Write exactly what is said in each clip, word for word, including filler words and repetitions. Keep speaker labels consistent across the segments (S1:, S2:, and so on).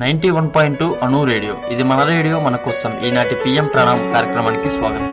S1: Ninety one point two అణు radio. ఇది మన రేడియో మన కోసం. ఈనాటి పిఎం ప్రణామ్ కార్యక్రమానికి స్వాగతం.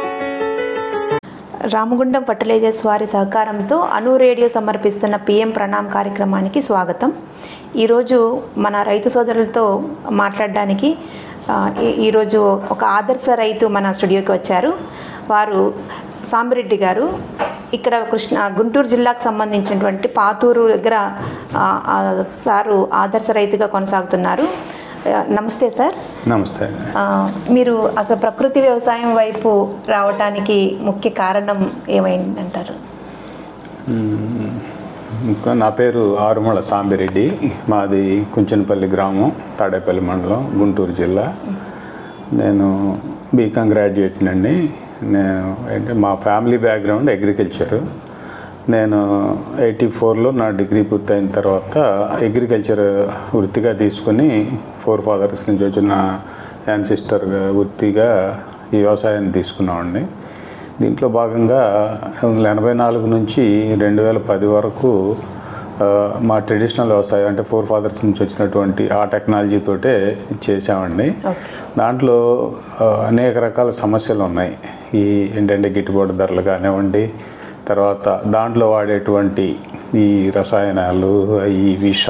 S2: రామగుండం ఫర్టిలైజర్స్ వారి సహకారంతో అణు రేడియో సమర్పిస్తున్న పిఎం ప్రణామ్ కార్యక్రమానికి స్వాగతం. ఈరోజు మన రైతు సోదరులతో మాట్లాడడానికి ఈరోజు ఒక ఆదర్శ రైతు మన స్టూడియోకి వచ్చారు. వారు సాంబిరెడ్డి గారు. ఇక్కడ కృష్ణ గుంటూరు జిల్లాకు సంబంధించినటువంటి పాతూరు దగ్గర సారు ఆదర్శ రైతుగా కొనసాగుతున్నారు. నమస్తే సార్.
S3: నమస్తే.
S2: మీరు అసలు ప్రకృతి వ్యవసాయం వైపు రావడానికి ముఖ్య కారణం ఏమైందంటారు?
S3: నా పేరు ఆరుమళ సాంబిరెడ్డి. మాది కుంచెనపల్లి గ్రామం, తాడేపల్లి మండలం, గుంటూరు జిల్లా. నేను బీకాం గ్రాడ్యుయేట్ అండి. నేను అంటే మా ఫ్యామిలీ బ్యాక్గ్రౌండ్ అగ్రికల్చర్. నేను ఎయిటీ ఫోర్లో నా డిగ్రీ పూర్తయిన తర్వాత అగ్రికల్చర్ వృత్తిగా తీసుకుని ఫోర్ ఫాదర్స్ నుంచి వచ్చిన యాన్సిస్టర్ వృత్తిగా ఈ వ్యవసాయాన్ని తీసుకున్నామండి. దీంట్లో భాగంగా ఎనభై నాలుగు నుంచి రెండు వేల పది వరకు మా ట్రెడిషనల్ వ్యవసాయం అంటే ఫోర్ ఫాదర్స్ నుంచి వచ్చినటువంటి ఆ టెక్నాలజీతోటే చేసామండి. దాంట్లో అనేక రకాల సమస్యలు ఉన్నాయి. ఈ ఏంటంటే గిట్టుబాటు ధరలు కానివ్వండి, తర్వాత దాంట్లో వాడేటువంటి ఈ రసాయనాలు, ఈ విష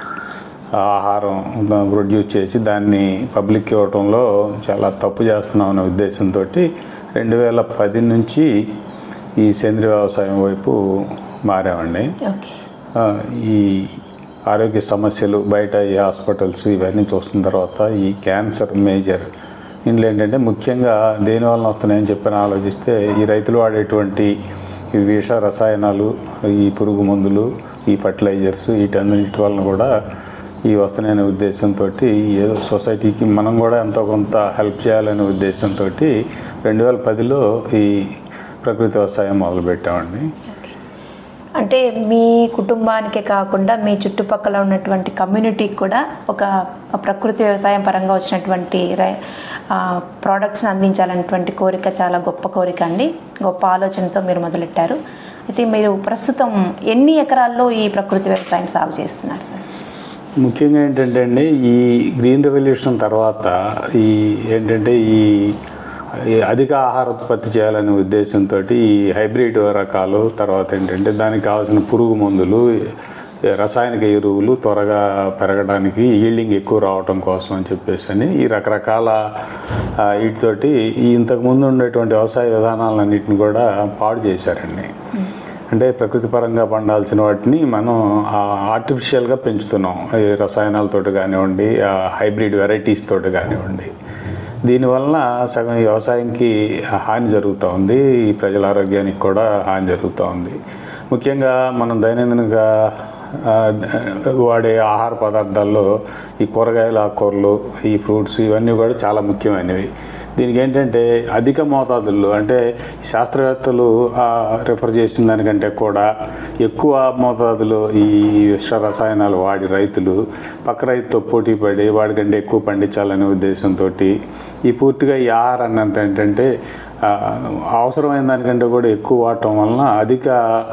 S3: ఆహారం ప్రొడ్యూస్ చేసి దాన్ని పబ్లిక్ ఇవ్వటంలో చాలా తప్పు చేస్తున్నాం అనే ఉద్దేశంతో రెండు వేల పది నుంచి ఈ సేంద్రీయ వ్యవసాయం వైపు మారామండి. ఈ ఆరోగ్య సమస్యలు బయట ఈ హాస్పిటల్స్ ఇవన్నీ చూస్తున్న తర్వాత ఈ క్యాన్సర్ మేజర్ ఇంట్లో ఏంటంటే ముఖ్యంగా దేనివల్ల వస్తున్నాయని చెప్పని ఆలోచిస్తే ఈ రైతులు వాడేటువంటి ఈ విష రసాయనాలు, ఈ పురుగు మందులు, ఈ ఫర్టిలైజర్స్ వీటన్నిటి వలన కూడా ఈ వస్తున్నాయనే ఉద్దేశంతో ఏదో సొసైటీకి మనం కూడా ఎంతో కొంత హెల్ప్ చేయాలనే ఉద్దేశంతో రెండు వేల పదిలో ఈ ప్రకృతి వ్యవసాయం మొదలుపెట్టామండి.
S2: అంటే మీ కుటుంబానికే కాకుండా మీ చుట్టుపక్కల ఉన్నటువంటి కమ్యూనిటీకి కూడా ఒక ప్రకృతి వ్యవసాయం పరంగా వచ్చినటువంటి ప్రోడక్ట్స్ని అందించాలన్నటువంటి కోరిక చాలా గొప్ప కోరిక అండి. గొప్ప ఆలోచనతో మీరు మొదలెట్టారు. అయితే మీరు ప్రస్తుతం ఎన్ని ఎకరాల్లో ఈ ప్రకృతి వ్యవసాయం సాగు చేస్తున్నారు సార్?
S3: ముఖ్యంగా ఏంటంటే అండి, ఈ గ్రీన్ రెవల్యూషన్ తర్వాత ఈ ఏంటంటే ఈ అధిక ఆహార ఉత్పత్తి చేయాలనే ఉద్దేశంతో ఈ హైబ్రిడ్ రకాలు, తర్వాత ఏంటంటే దానికి కావాల్సిన పురుగు మందులు, రసాయనిక ఎరువులు త్వరగా పెరగడానికి, ఈల్డింగ్ ఎక్కువ రావడం కోసం అని చెప్పేసి అని ఈ రకరకాల వీటితోటి ఈ ఇంతకుముందు ఉండేటువంటి వ్యవసాయ విధానాలన్నింటిని కూడా పాడు చేశారండి. అంటే ప్రకృతి పరంగా పండాల్సిన వాటిని మనం ఆర్టిఫిషియల్గా పెంచుతున్నాం. ఈ రసాయనాలతోటి కానివ్వండి, హైబ్రిడ్ వెరైటీస్ తోటి కానివ్వండి. దీనివలన సగం వ్యవసాయానికి హాని జరుగుతూ ఉంది, ఈ ప్రజల ఆరోగ్యానికి కూడా హాని జరుగుతూ ఉంది. ముఖ్యంగా మనం దైనందినంగా వాడే ఆహార పదార్థాల్లో ఈ కూరగాయలు, ఆకుకూరలు, ఈ ఫ్రూట్స్ ఇవన్నీ కూడా చాలా ముఖ్యమైనవి. దీనికి ఏంటంటే అధిక మోతాదుల్లో అంటే శాస్త్రవేత్తలు రిఫర్ చేసిన దానికంటే కూడా ఎక్కువ మోతాదులో ఈ విష రసాయనాలు వాడి రైతులు పక్క రైతుతో పోటీ పడి వాడికంటే ఎక్కువ పండించాలనే ఉద్దేశంతో ఈ పూర్తిగా ఈ ఆహారాన్ని అంత ఏంటంటే అవసరమైన దానికంటే కూడా ఎక్కువ వాడటం వలన అధిక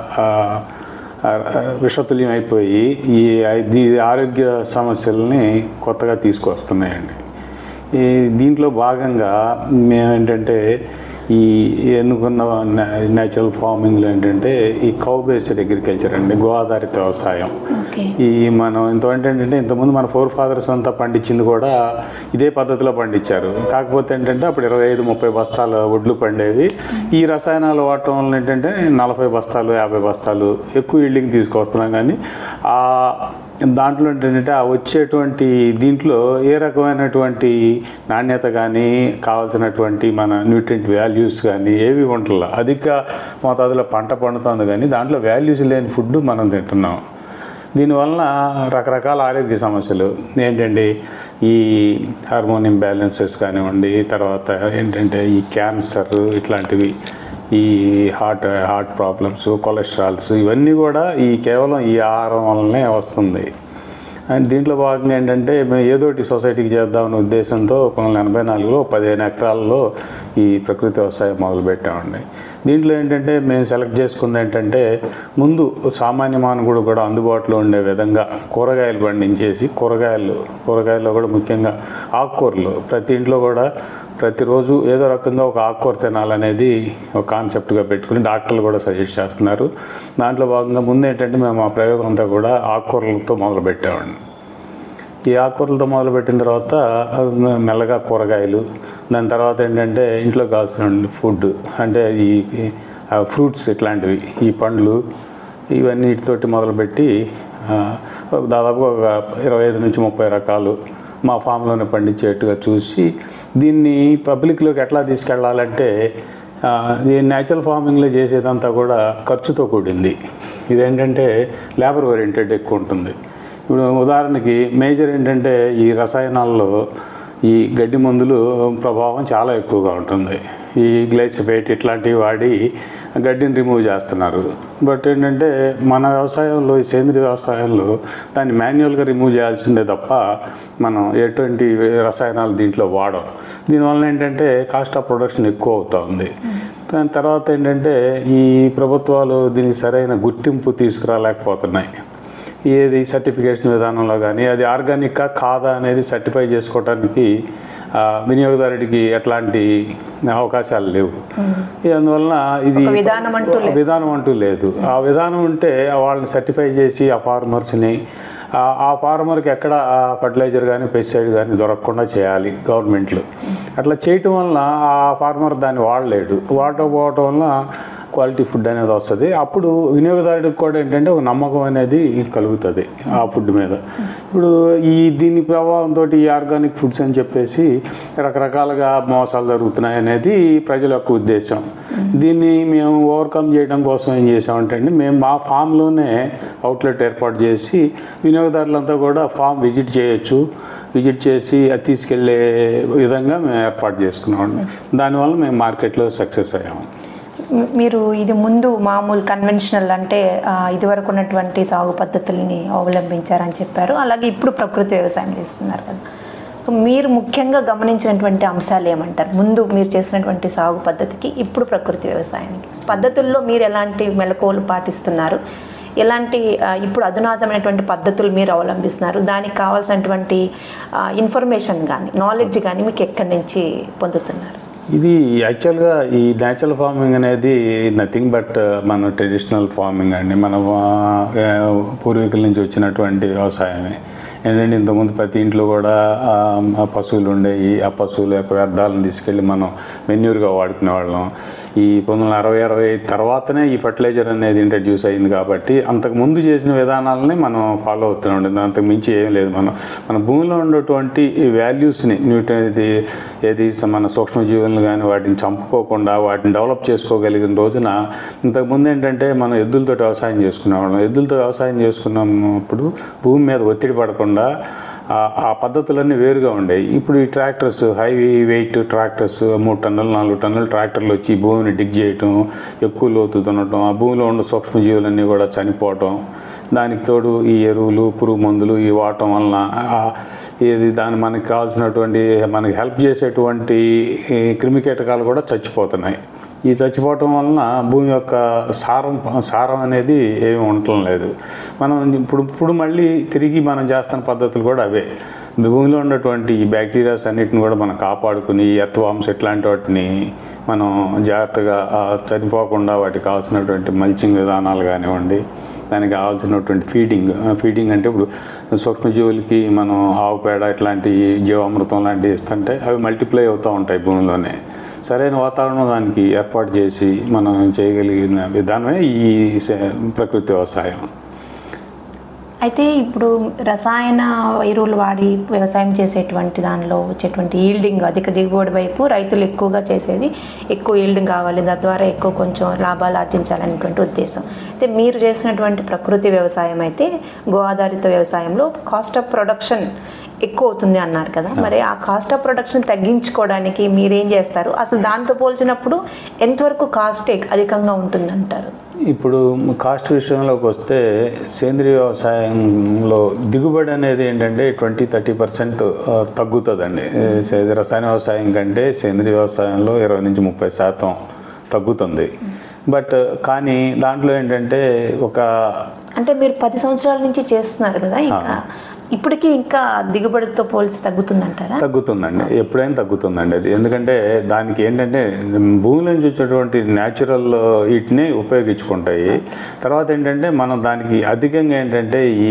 S3: విషతుల్యం అయిపోయి ఈ ఆరోగ్య సమస్యలని కొత్తగా తీసుకొస్తున్నాయండి. ఈ దీంట్లో భాగంగా మేమేంటంటే ఈ ఎన్నుకున్న న్యాచురల్ ఫార్మింగ్లో ఏంటంటే ఈ కౌ బేస్డ్ అగ్రికల్చర్ అండి, గో ఆధారిత వ్యవసాయం. ఈ మనం ఇంత ఏంటంటే ఇంతకుముందు మన ఫోర్ ఫాదర్స్ అంతా పండించింది కూడా ఇదే పద్ధతిలో పండించారు. కాకపోతే ఏంటంటే అప్పుడు ఇరవై ఐదు ముప్పై బస్తాలు వడ్లు పండేవి. ఈ రసాయనాలు వాడటం వల్ల ఏంటంటే నలభై బస్తాలు యాభై బస్తాలు ఎక్కువ ఈల్డింగ్ తీసుకొస్తున్నాం. కానీ ఆ దాంట్లో ఏంటంటే ఆ వచ్చేటువంటి దీంట్లో ఏ రకమైనటువంటి నాణ్యత కానీ కావాల్సినటువంటి మన న్యూట్రియంట్ వాల్యూస్ కానీ ఏవి ఉంటలా, అధిక మోతాదులో పంట పండుతుంది కానీ దాంట్లో వాల్యూస్ లేని ఫుడ్ మనం తింటున్నాం. దీనివలన రకరకాల ఆరోగ్య సమస్యలు ఏంటంటే ఈ హార్మోన్ ఇంబ్యాలెన్సెస్ కానివ్వండి, తర్వాత ఏంటంటే ఈ క్యాన్సర్ ఇట్లాంటివి, ఈ హార్ట్ హార్ట్ ప్రాబ్లమ్స్, కొలెస్ట్రాల్స్ ఇవన్నీ కూడా ఈ కేవలం ఈ ఆహారం వల్లనే వస్తుంది. అండ్ దీంట్లో భాగంగా ఏంటంటే మేము ఏదోటి సొసైటీకి చేద్దామనే ఉద్దేశంతో పంతొమ్మిది వందల ఎనభై నాలుగులో పదిహేను ఎకరాల్లో ఈ ప్రకృతి వ్యవసాయం మొదలుపెట్టామండి. దీంట్లో ఏంటంటే మేము సెలెక్ట్ చేసుకుంది ఏంటంటే ముందు సామాన్య మానవుడు కూడా అందుబాటులో ఉండే విధంగా కూరగాయలు పండించేసి కూరగాయలు కూరగాయల్లో కూడా ముఖ్యంగా ఆకుకూరలు ప్రతి ఇంట్లో కూడా ప్రతిరోజు ఏదో రకంగా ఒక ఆకుకూర తినాలనేది ఒక కాన్సెప్ట్గా పెట్టుకుని డాక్టర్లు కూడా సజెస్ట్ చేస్తున్నారు. దాంట్లో భాగంగా ముందు ఏంటంటే మేము ఆ ప్రయోగం అంతా కూడా ఆకుకూరలతో మొదలు పెట్టామండి. ఈ ఆకుకూరలతో మొదలుపెట్టిన తర్వాత మెల్లగా కూరగాయలు, దాని తర్వాత ఏంటంటే ఇంట్లో కావాల్సిన ఫుడ్ అంటే ఈ ఫ్రూట్స్ ఇట్లాంటివి, ఈ పండ్లు ఇవన్నీ వీటితోటి మొదలుపెట్టి దాదాపుగా ఒక ఇరవై ఐదు నుంచి ముప్పై రకాలు మా ఫామ్లోనే పండించేట్టుగా చూసి దీన్ని పబ్లిక్లోకి ఎట్లా తీసుకెళ్ళాలంటే ఈ న్యాచురల్ ఫార్మింగ్లో చేసేదంతా కూడా ఖర్చుతో కూడింది. ఇదేంటంటే లేబర్ ఓరియంటెడ్ ఎక్కువ ఉంటుంది. ఇప్పుడు ఉదాహరణకి మేజర్ ఏంటంటే ఈ రసాయనాల్లో ఈ గడ్డి మందులు ప్రభావం చాలా ఎక్కువగా ఉంటుంది. ఈ గ్లైసిఫేట్ ఇట్లాంటివి వాడి గడ్డిని రిమూవ్ చేస్తున్నారు. బట్ ఏంటంటే మన వ్యవసాయంలో ఈ సేంద్రీయ వ్యవసాయంలో దాన్ని మాన్యువల్గా రిమూవ్ చేయాల్సిందే తప్ప మనం ఎటువంటి రసాయనాలు దీంట్లో వాడం. దీనివల్ల ఏంటంటే కాస్ట్ ఆఫ్ ప్రొడక్షన్ ఎక్కువ అవుతూ ఉంది. దాని తర్వాత ఏంటంటే ఈ ప్రభుత్వాలు దీనికి సరైన గుర్తింపు తీసుకురాలేకపోతున్నాయి. ఏది సర్టిఫికేషన్ విధానంలో కానీ అది ఆర్గానిక్గా కాదా అనేది సర్టిఫై చేసుకోవడానికి వినియోగదారుడికి ఎట్లాంటి అవకాశాలు లేవు. అందువలన ఇది విధానం అంటూ లేదు. ఆ విధానం ఉంటే వాళ్ళని సర్టిఫై చేసి ఆ ఫార్మర్స్ని ఆ ఫార్మర్కి ఎక్కడ ఫర్టిలైజర్ కానీ పెస్టిసైడ్ కానీ దొరకకుండా చేయాలి గవర్నమెంట్లు. అట్లా చేయటం వలన ఆ ఫార్మర్ దాన్ని వాడలేడు. వాడకపోవటం వలన క్వాలిటీ ఫుడ్ అనేది వస్తుంది. అప్పుడు వినియోగదారుడికి కూడా ఏంటంటే ఒక నమ్మకం అనేది కలుగుతుంది ఆ ఫుడ్ మీద. ఇప్పుడు ఈ దీని ప్రభావంతో ఈ ఆర్గానిక్ ఫుడ్స్ అని చెప్పేసి రకరకాలుగా మోసాలు జరుగుతున్నాయి అనేది ప్రజల యొక్క ఉద్దేశం. దీన్ని మేము ఓవర్కమ్ చేయడం కోసం ఏం చేసామంటే అండి, మేము మా ఫామ్లోనే అవుట్లెట్ ఏర్పాటు చేసి వినియోగదారులంతా కూడా ఫామ్ విజిట్ చేయొచ్చు. విజిట్ చేసి అది తీసుకెళ్లే విధంగా మేము ఏర్పాటు చేసుకున్నామండి. దానివల్ల మేము మార్కెట్లో సక్సెస్ అయ్యాము.
S2: మీరు ఇది ముందు మామూలు కన్వెన్షనల్ అంటే ఇదివరకు ఉన్నటువంటి సాగు పద్ధతుల్ని అవలంబించారని చెప్పారు. అలాగే ఇప్పుడు ప్రకృతి వ్యవసాయం చేస్తున్నారు కదా. మీరు ముఖ్యంగా గమనించినటువంటి అంశాలు ఏమంటారు? ముందు మీరు చేసినటువంటి సాగు పద్ధతికి ఇప్పుడు ప్రకృతి వ్యవసాయానికి పద్ధతుల్లో మీరు ఎలాంటి మెలకువలు పాటిస్తున్నారు? ఎలాంటి ఇప్పుడు అధునాతమైనటువంటి పద్ధతులు మీరు అవలంబిస్తున్నారు? దానికి కావాల్సినటువంటి ఇన్ఫర్మేషన్ కానీ నాలెడ్జ్ కానీ మీకు ఎక్కడి నుంచి పొందుతున్నారు?
S3: ఇది యాక్చువల్గా ఈ న్యాచురల్ ఫార్మింగ్ అనేది నథింగ్ బట్ మన ట్రెడిషనల్ ఫార్మింగ్ అండి. మన పూర్వీకుల నుంచి వచ్చినటువంటి వ్యవసాయమే. ఏంటంటే ఇంతకుముందు ప్రతి ఇంట్లో కూడా పశువులు ఉండేవి. ఆ పశువుల యొక్క వ్యర్థాలను తీసుకెళ్ళి మనం మెన్యూర్గా వాడుకునే వాళ్ళం. ఈ పంతొమ్మిది వందల అరవై అరవై తర్వాతనే ఈ ఫర్టిలైజర్ అనేది ఇంట్రడ్యూస్ అయింది కాబట్టి అంతకుముందు చేసిన విధానాలని మనం ఫాలో అవుతున్నాం. అంతకు మించి ఏం లేదు. మనం మన భూమిలో ఉన్నటువంటి వాల్యూస్ని న్యూట్రి ఇది ఏది మన సూక్ష్మజీవులను కానీ వాటిని చంపుకోకుండా వాటిని డెవలప్ చేసుకోగలిగిన రోజున ఇంతకుముందు ఏంటంటే మనం ఎద్దులతో వ్యవసాయం చేసుకునేవాళ్ళం. ఎద్దులతో వ్యవసాయం చేసుకున్నప్పుడు భూమి మీద ఒత్తిడి పడకుండా ఆ పద్ధతులన్నీ వేరుగా ఉండేవి. ఇప్పుడు ఈ ట్రాక్టర్స్ హై వెయిట్ ట్రాక్టర్స్ మూడు టన్నులు నాలుగు టన్నులు ట్రాక్టర్లు వచ్చి భూమిని డిగ్ చేయటం, ఎక్కువ లోతు దున్నటం, ఆ భూమిలో ఉన్న సూక్ష్మజీవులన్నీ కూడా చనిపోవటం, దానికి తోడు ఈ ఎరువులు పురుగు మందులు ఈ వాడటం వలన ఏది దాని మనకి కావాల్సినటువంటి మనకి హెల్ప్ చేసేటువంటి క్రిమికీటకాలు కూడా చచ్చిపోతున్నాయి. ఈ చచ్చిపోవటం వలన భూమి యొక్క సారం సారం అనేది ఏమి ఉండటం లేదు. మనం ఇప్పుడు ఇప్పుడు మళ్ళీ తిరిగి మనం చేస్తున్న పద్ధతులు కూడా అవే. భూమిలో ఉన్నటువంటి ఈ బ్యాక్టీరియాస్ అన్నిటిని కూడా మనం కాపాడుకుని ఎర్త్ వామ్స్ ఇట్లాంటి వాటిని మనం జాగ్రత్తగా చనిపోకుండా వాటికి కావాల్సినటువంటి మల్చింగ్ విధానాలు కానివ్వండి, దానికి కావాల్సినటువంటి ఫీడింగ్ ఫీడింగ్ అంటే ఇప్పుడు సూక్ష్మజీవులకి మనం ఆవు పేడ ఇట్లాంటి జీవామృతం లాంటివి ఇస్తుంటే అవి మల్టిప్లై అవుతూ ఉంటాయి భూమిలోనే. సరైన వాతావరణం దానికి ఏర్పాటు చేసి మనం చేయగలిగిన విధానమే ఈ ప్రకృతి వ్యవసాయం.
S2: అయితే ఇప్పుడు రసాయన ఎరువులు వాడి వ్యవసాయం చేసేటువంటి దానిలో వచ్చేటువంటి ఈల్డింగ్ అధిక దిగుబడి వైపు రైతులు ఎక్కువగా చేసేది ఎక్కువ ఈల్డింగ్ కావాలి, తద్వారా ఎక్కువ కొంచెం లాభాలు ఆర్జించాలనేటువంటి ఉద్దేశం. అయితే మీరు చేసినటువంటి ప్రకృతి వ్యవసాయం అయితే గో ఆధారిత వ్యవసాయంలో కాస్ట్ ఆఫ్ ప్రొడక్షన్ ఎక్కువ అవుతుంది అన్నారు కదా. మరి ఆ కాస్ట్ ఆఫ్ ప్రొడక్షన్ తగ్గించుకోవడానికి మీరేం చేస్తారు? అసలు దాంతో పోల్చినప్పుడు ఎంతవరకు కాస్ట్ అధికంగా ఉంటుందంటారు?
S3: ఇప్పుడు కాస్ట్ విషయంలోకి వస్తే సేంద్రీయ వ్యవసాయంలో దిగుబడి అనేది ఏంటంటే ట్వంటీ థర్టీ పర్సెంట్ తగ్గుతుందండి. రసాయన వ్యవసాయం కంటే సేంద్రీయ వ్యవసాయంలో ఇరవై నుంచి ముప్పై శాతం తగ్గుతుంది. బట్ కానీ దాంట్లో ఏంటంటే ఒక
S2: అంటే మీరు పది సంవత్సరాల నుంచి చేస్తున్నారు కదా, ఇంకా ఇప్పటికీ ఇంకా దిగుబడితో పోల్చి తగ్గుతుందంటారా?
S3: తగ్గుతుందండి, ఎప్పుడైనా తగ్గుతుందండి అది. ఎందుకంటే దానికి ఏంటంటే భూమి నుంచి వచ్చేటువంటి న్యాచురల్ వీటిని ఉపయోగించుకుంటాయి. తర్వాత ఏంటంటే మనం దానికి అధికంగా ఏంటంటే ఈ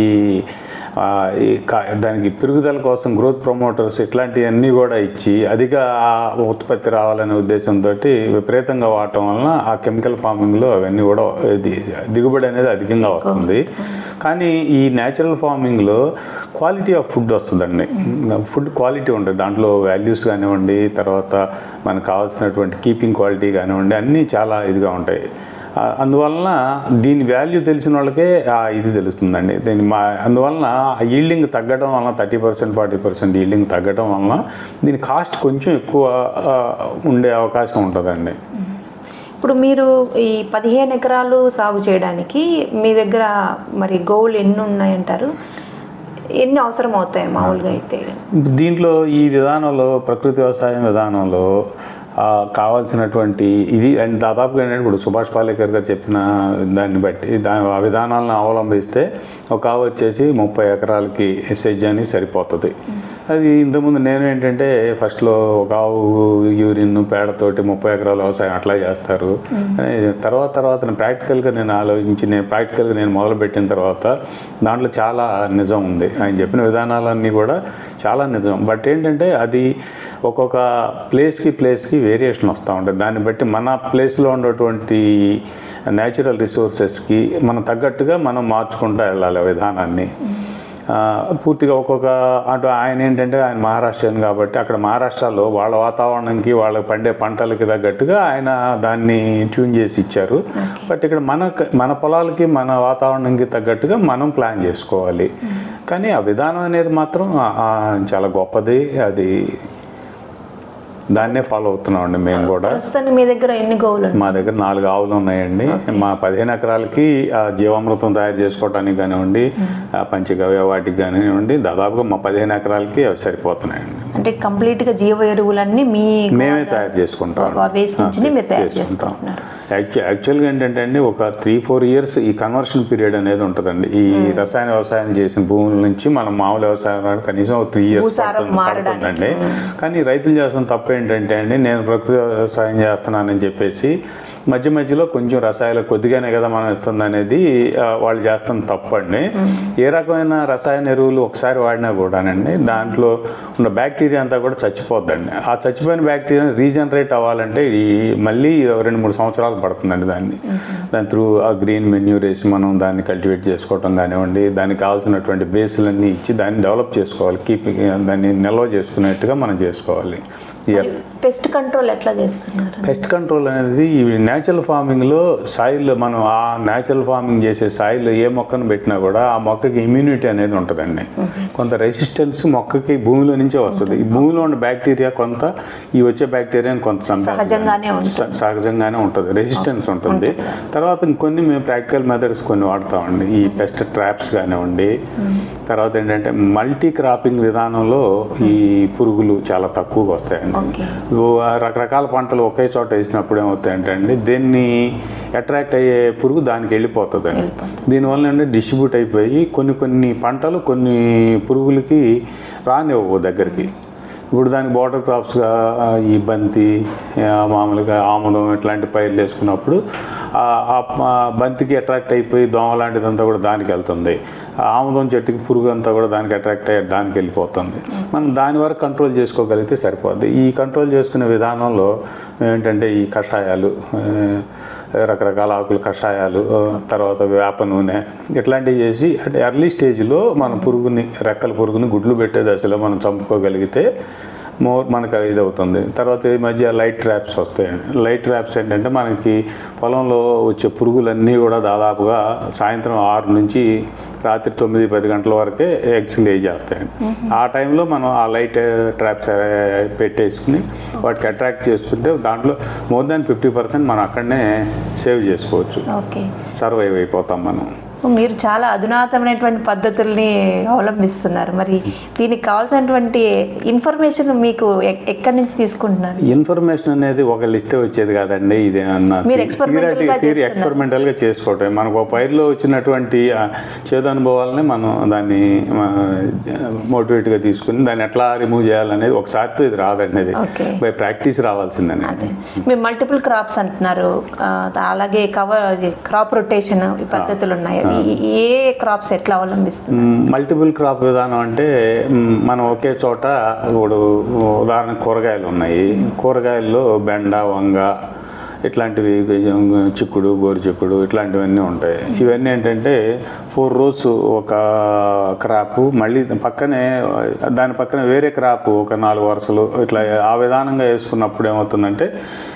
S3: దానికి పెరుగుదల కోసం గ్రోత్ ప్రమోటర్స్ ఇట్లాంటివన్నీ కూడా ఇచ్చి అధిక ఉత్పత్తి రావాలనే ఉద్దేశంతో విపరీతంగా వాడటం వలన ఆ కెమికల్ ఫార్మింగ్లో అవన్నీ కూడా దిగుబడి అనేది అధికంగా వస్తుంది. కానీ ఈ న్యాచురల్ ఫార్మింగ్లో క్వాలిటీ ఆఫ్ ఫుడ్ వస్తుందండి. ఫుడ్ క్వాలిటీ ఉంటుంది దాంట్లో, వాల్యూస్ కానివ్వండి, తర్వాత మనకు కావాల్సినటువంటి కీపింగ్ క్వాలిటీ కానివ్వండి, అన్నీ చాలా ఇదిగా ఉంటాయి. అందువలన దీని వాల్యూ తెలిసిన వాళ్ళకే ఇది తెలుస్తుందండి. దీని మా అందువలన ఈల్డింగ్ తగ్గడం వలన thirty percent forty percent yielding తగ్గడం వలన దీని కాస్ట్ కొంచెం ఎక్కువ ఉండే అవకాశం ఉంటుందండి.
S2: ఇప్పుడు మీరు ఈ పదిహేను ఎకరాలు సాగు చేయడానికి మీ దగ్గర మరి గోవులు ఎన్ని ఉన్నాయంటారు? ఎన్ని అవసరం అవుతాయి మామూలుగా అయితే?
S3: దీంట్లో ఈ విధానంలో, ప్రకృతి వ్యవసాయం విధానంలో కావాల్సినటువంటి ఇది అండ్ దాదాపుగా ఏంటంటే ఇప్పుడు సుభాష్ పాలేకర్ గారు చెప్పిన దాన్ని బట్టి దాని ఆ విధానాలను అవలంబిస్తే ఒక ఆవు వచ్చేసి ముప్పై ఎకరాలకి సేద్యాన్ని సరిపోతుంది. అది ఇంతకుముందు నేను ఏంటంటే ఫస్ట్లో ఒక ఆవు యూరిన్ పేడతోటి ముప్పై ఎకరాల వ్యవసాయం అట్లా చేస్తారు. తర్వాత తర్వాత నేను ప్రాక్టికల్గా నేను ఆలోచించి నేను ప్రాక్టికల్గా నేను మొదలుపెట్టిన తర్వాత దాంట్లో చాలా నిజం ఉంది. ఆయన చెప్పిన విధానాలన్నీ కూడా చాలా నిజం. బట్ ఏంటంటే అది ఒక్కొక్క ప్లేస్కి ప్లేస్కి వేరియేషన్ వస్తూ ఉంటుంది. దాన్ని బట్టి మన ప్లేస్లో ఉన్నటువంటి న్యాచురల్ రిసోర్సెస్కి మనం తగ్గట్టుగా మనం మార్చుకుంటూ వెళ్ళాలి విధానాన్ని. పూర్తిగా ఒక్కొక్క అటు ఆయన ఏంటంటే ఆయన మహారాష్ట్రన్ కాబట్టి అక్కడ మహారాష్ట్రలో వాళ్ళ వాతావరణంకి వాళ్ళకి పండే పంటలకి తగ్గట్టుగా ఆయన దాన్ని ట్యూన్ చేసి ఇచ్చారు. బట్ ఇక్కడ మన మన పొలాలకి మన వాతావరణంకి తగ్గట్టుగా మనం ప్లాన్ చేసుకోవాలి. కానీ ఆ విధానం అనేది మాత్రం చాలా గొప్పది. అది దాన్నే ఫాలో అవుతున్నామండి మేము కూడా.
S2: మీ దగ్గర ఎన్ని గోవులు?
S3: మా దగ్గర నాలుగు ఆవులు ఉన్నాయండి. మా పదిహేను ఎకరాలకి జీవామృతం తయారు చేసుకోవడానికి కానివ్వండి, పంచగవ్య వాటికి కానివ్వండి, దాదాపుగా మా పదిహేను ఎకరాలకి అవి సరిపోతున్నాయండి.
S2: అంటే కంప్లీట్ గా జీవ ఎరువులన్నీ మీ
S3: మేమే తయారు చేసుకుంటాం.
S2: వేస్ట్ నుంచి మీరు తయారు చేసుకుంటున్నారు.
S3: యాక్చువల్గా ఏంటంటే అండి ఒక త్రీ ఫోర్ ఇయర్స్ ఈ కన్వర్షన్ పీరియడ్ అనేది ఉంటుందండి. ఈ రసాయన వ్యవసాయం చేసిన భూముల నుంచి మనం మామూలు వ్యవసాయం కనీసం త్రీ ఇయర్స్ పడుతుందండి. కానీ రైతులు చేస్తున్న తప్పు ఏంటంటే అండి, నేను ప్రకృతి వ్యవసాయం చేస్తున్నానని చెప్పేసి మధ్య మధ్యలో కొంచెం రసాయనాలు కొద్దిగానే కదా మనం ఇస్తుంది అనేది వాళ్ళు చేస్తున్న తప్పు అండి. ఏ రకమైన రసాయన ఎరువులు ఒకసారి వాడినా కూడానండి దాంట్లో ఉన్న బ్యాక్టీరియా అంతా కూడా చచ్చిపోద్దండి. ఆ చచ్చిపోయిన బ్యాక్టీరియా రీజనరేట్ అవ్వాలంటే ఈ మళ్ళీ రెండు మూడు సంవత్సరాలు పడుతుందండి. దాన్ని దాని త్రూ ఆ గ్రీన్ మెన్యూర్ వేసి మనం దాన్ని కల్టివేట్ చేసుకోవటం కానివ్వండి, దానికి కావాల్సినటువంటి బేస్లన్నీ ఇచ్చి దాన్ని డెవలప్ చేసుకోవాలి, కీపింగ్ దాన్ని నిల్వ చేసుకునేట్టుగా మనం చేసుకోవాలి.
S2: పెస్ట్ కంట్రోల్ ఎట్లా చేస్తున్నారు?
S3: పెస్ట్ కంట్రోల్ అనేది ఈ న్యాచురల్ ఫార్మింగ్లో సాయిల్ మనం ఆ న్యాచురల్ ఫార్మింగ్ చేసే సాయిల్ ఏ మొక్కను పెట్టినా కూడా ఆ మొక్కకి ఇమ్యూనిటీ అనేది ఉంటుందండి. కొంత రెసిస్టెన్స్ మొక్కకి భూమిలో నుంచే వస్తుంది. ఈ భూమిలో ఉన్న బ్యాక్టీరియా కొంత ఈ వచ్చే బ్యాక్టీరియాని కొంత సహజంగానే ఉంటుంది, రెసిస్టెన్స్ ఉంటుంది. తర్వాత ఇంకొన్ని మేము ప్రాక్టికల్ మెథడ్స్ కొన్ని వాడతామండి. ఈ పెస్ట్ ట్రాప్స్ కానివ్వండి, తర్వాత ఏంటంటే మల్టీ క్రాపింగ్ విధానంలో ఈ పురుగులు చాలా తక్కువగా వస్తాయండి. రకరకాల పంటలు ఒకే చోట వేసినప్పుడు ఏమవుతాయంటే అండి దీన్ని అట్రాక్ట్ అయ్యే పురుగు దానికి వెళ్ళిపోతుందండి. దీనివల్ల ఏంటంటే డిస్ట్రిబ్యూట్ అయిపోయి కొన్ని కొన్ని పంటలు కొన్ని పురుగులకి రానివ్వవు దగ్గరికి. ఇప్పుడు దానికి బోర్డర్ క్రాప్స్గా ఈ బంతి, మామూలుగా ఆముదం ఇట్లాంటి పైర్లు వేసుకున్నప్పుడు ఆ బంతికి అట్రాక్ట్ అయిపోయి దోమ లాంటిదంతా కూడా దానికి వెళ్తుంది. ఆముదం చెట్టుకి పురుగు అంతా కూడా దానికి అట్రాక్ట్ అయ్యి దానికి వెళ్ళిపోతుంది. మనం దాని వరకు కంట్రోల్ చేసుకోగలిగితే సరిపోద్ది. ఈ కంట్రోల్ చేసుకునే విధానంలో ఏంటంటే ఈ కషాయాలు, రకరకాల ఆకులు కషాయాలు, తర్వాత వేప నూనె ఇట్లాంటివి చేసి అంటే ఎర్లీ స్టేజ్లో మన పురుగుని రెక్కల పురుగుని గుడ్లు పెట్టే దశలో మనం చంపుకోగలిగితే మోర్ మనకు ఇది అవుతుంది. తర్వాత ఈ మధ్య లైట్ ట్రాప్స్ వస్తాయండి. లైట్ ట్రాప్స్ ఏంటంటే మనకి పొలంలో వచ్చే పురుగులన్నీ కూడా దాదాపుగా సాయంత్రం ఆరు నుంచి రాత్రి తొమ్మిది పది గంటల వరకే ఎగ్స్ లే చేస్తాయండి. ఆ టైంలో మనం ఆ లైట్ ట్రాప్స్ పెట్టేసుకుని వాటికి అట్రాక్ట్ చేసుకుంటే దాంట్లో మోర్ దాన్ ఫిఫ్టీ పర్సెంట్ మనం అక్కడనే సేవ్ చేసుకోవచ్చు, సర్వైవ్ అయిపోతాం మనం.
S2: మీరు చాలా అధునాతమైనటువంటి పద్ధతుల్ని అవలంబిస్తున్నారు. మరి దీనికి కావాల్సినటువంటి ఇన్ఫర్మేషన్ మీకు ఎ- ఎక్కడి నుంచి తీసుకుంటున్నారు?
S3: ఇన్ఫర్మేషన్ అనేది ఒక లిస్టే వచ్చేది కాదండి. ఇది
S2: మీరు experimental గా చేస్తున్నారు.
S3: ఎక్స్పెరిమెంటల్గా చేసుకోవటం. మనకు ఒక పైరులో వచ్చినటువంటి ఆ చేదు అనుభవాలని మనం దాన్ని మోటివేట్గా తీసుకుని దాన్ని ఎట్లా రిమూవ్ చేయాలనేది ఒకసారితో ఇది రాదండి. ఇది
S2: Okay.
S3: By practice రావాల్సిందని.
S2: అదే మీరు మల్టిపుల్ క్రాప్స్ అంటున్నారు, ఆ, అలాగే కవర్ క్రాప్ రొటేషన్ ఈ పద్ధతులు ఉన్నాయి. ఈ- ఏ క్రాప్స్ ఎట్లా అవలంబిస్తున్నారు?
S3: మల్టిపుల్ క్రాప్ విధానం అంటే మ్, మనం ఒకే చోట ఇప్పుడు ఉదాహరణ కూరగాయలు ఉన్నాయి. కూరగాయల్లో బెండ, వంగ ఇట్లాంటివి, చిక్కుడు, గోరు చిక్కుడు ఇట్లాంటివన్నీ ఉంటాయి. ఇవన్నీ ఏంటంటే ఫోర్ రోస్ ఒక క్రాపు, మళ్ళీ పక్కనే దాని పక్కన వేరే క్రాపు ఒక నాలుగు వరుసలు ఇట్లా ఆ విధానంగా వేసుకున్నప్పుడు ఏమవుతుందంటే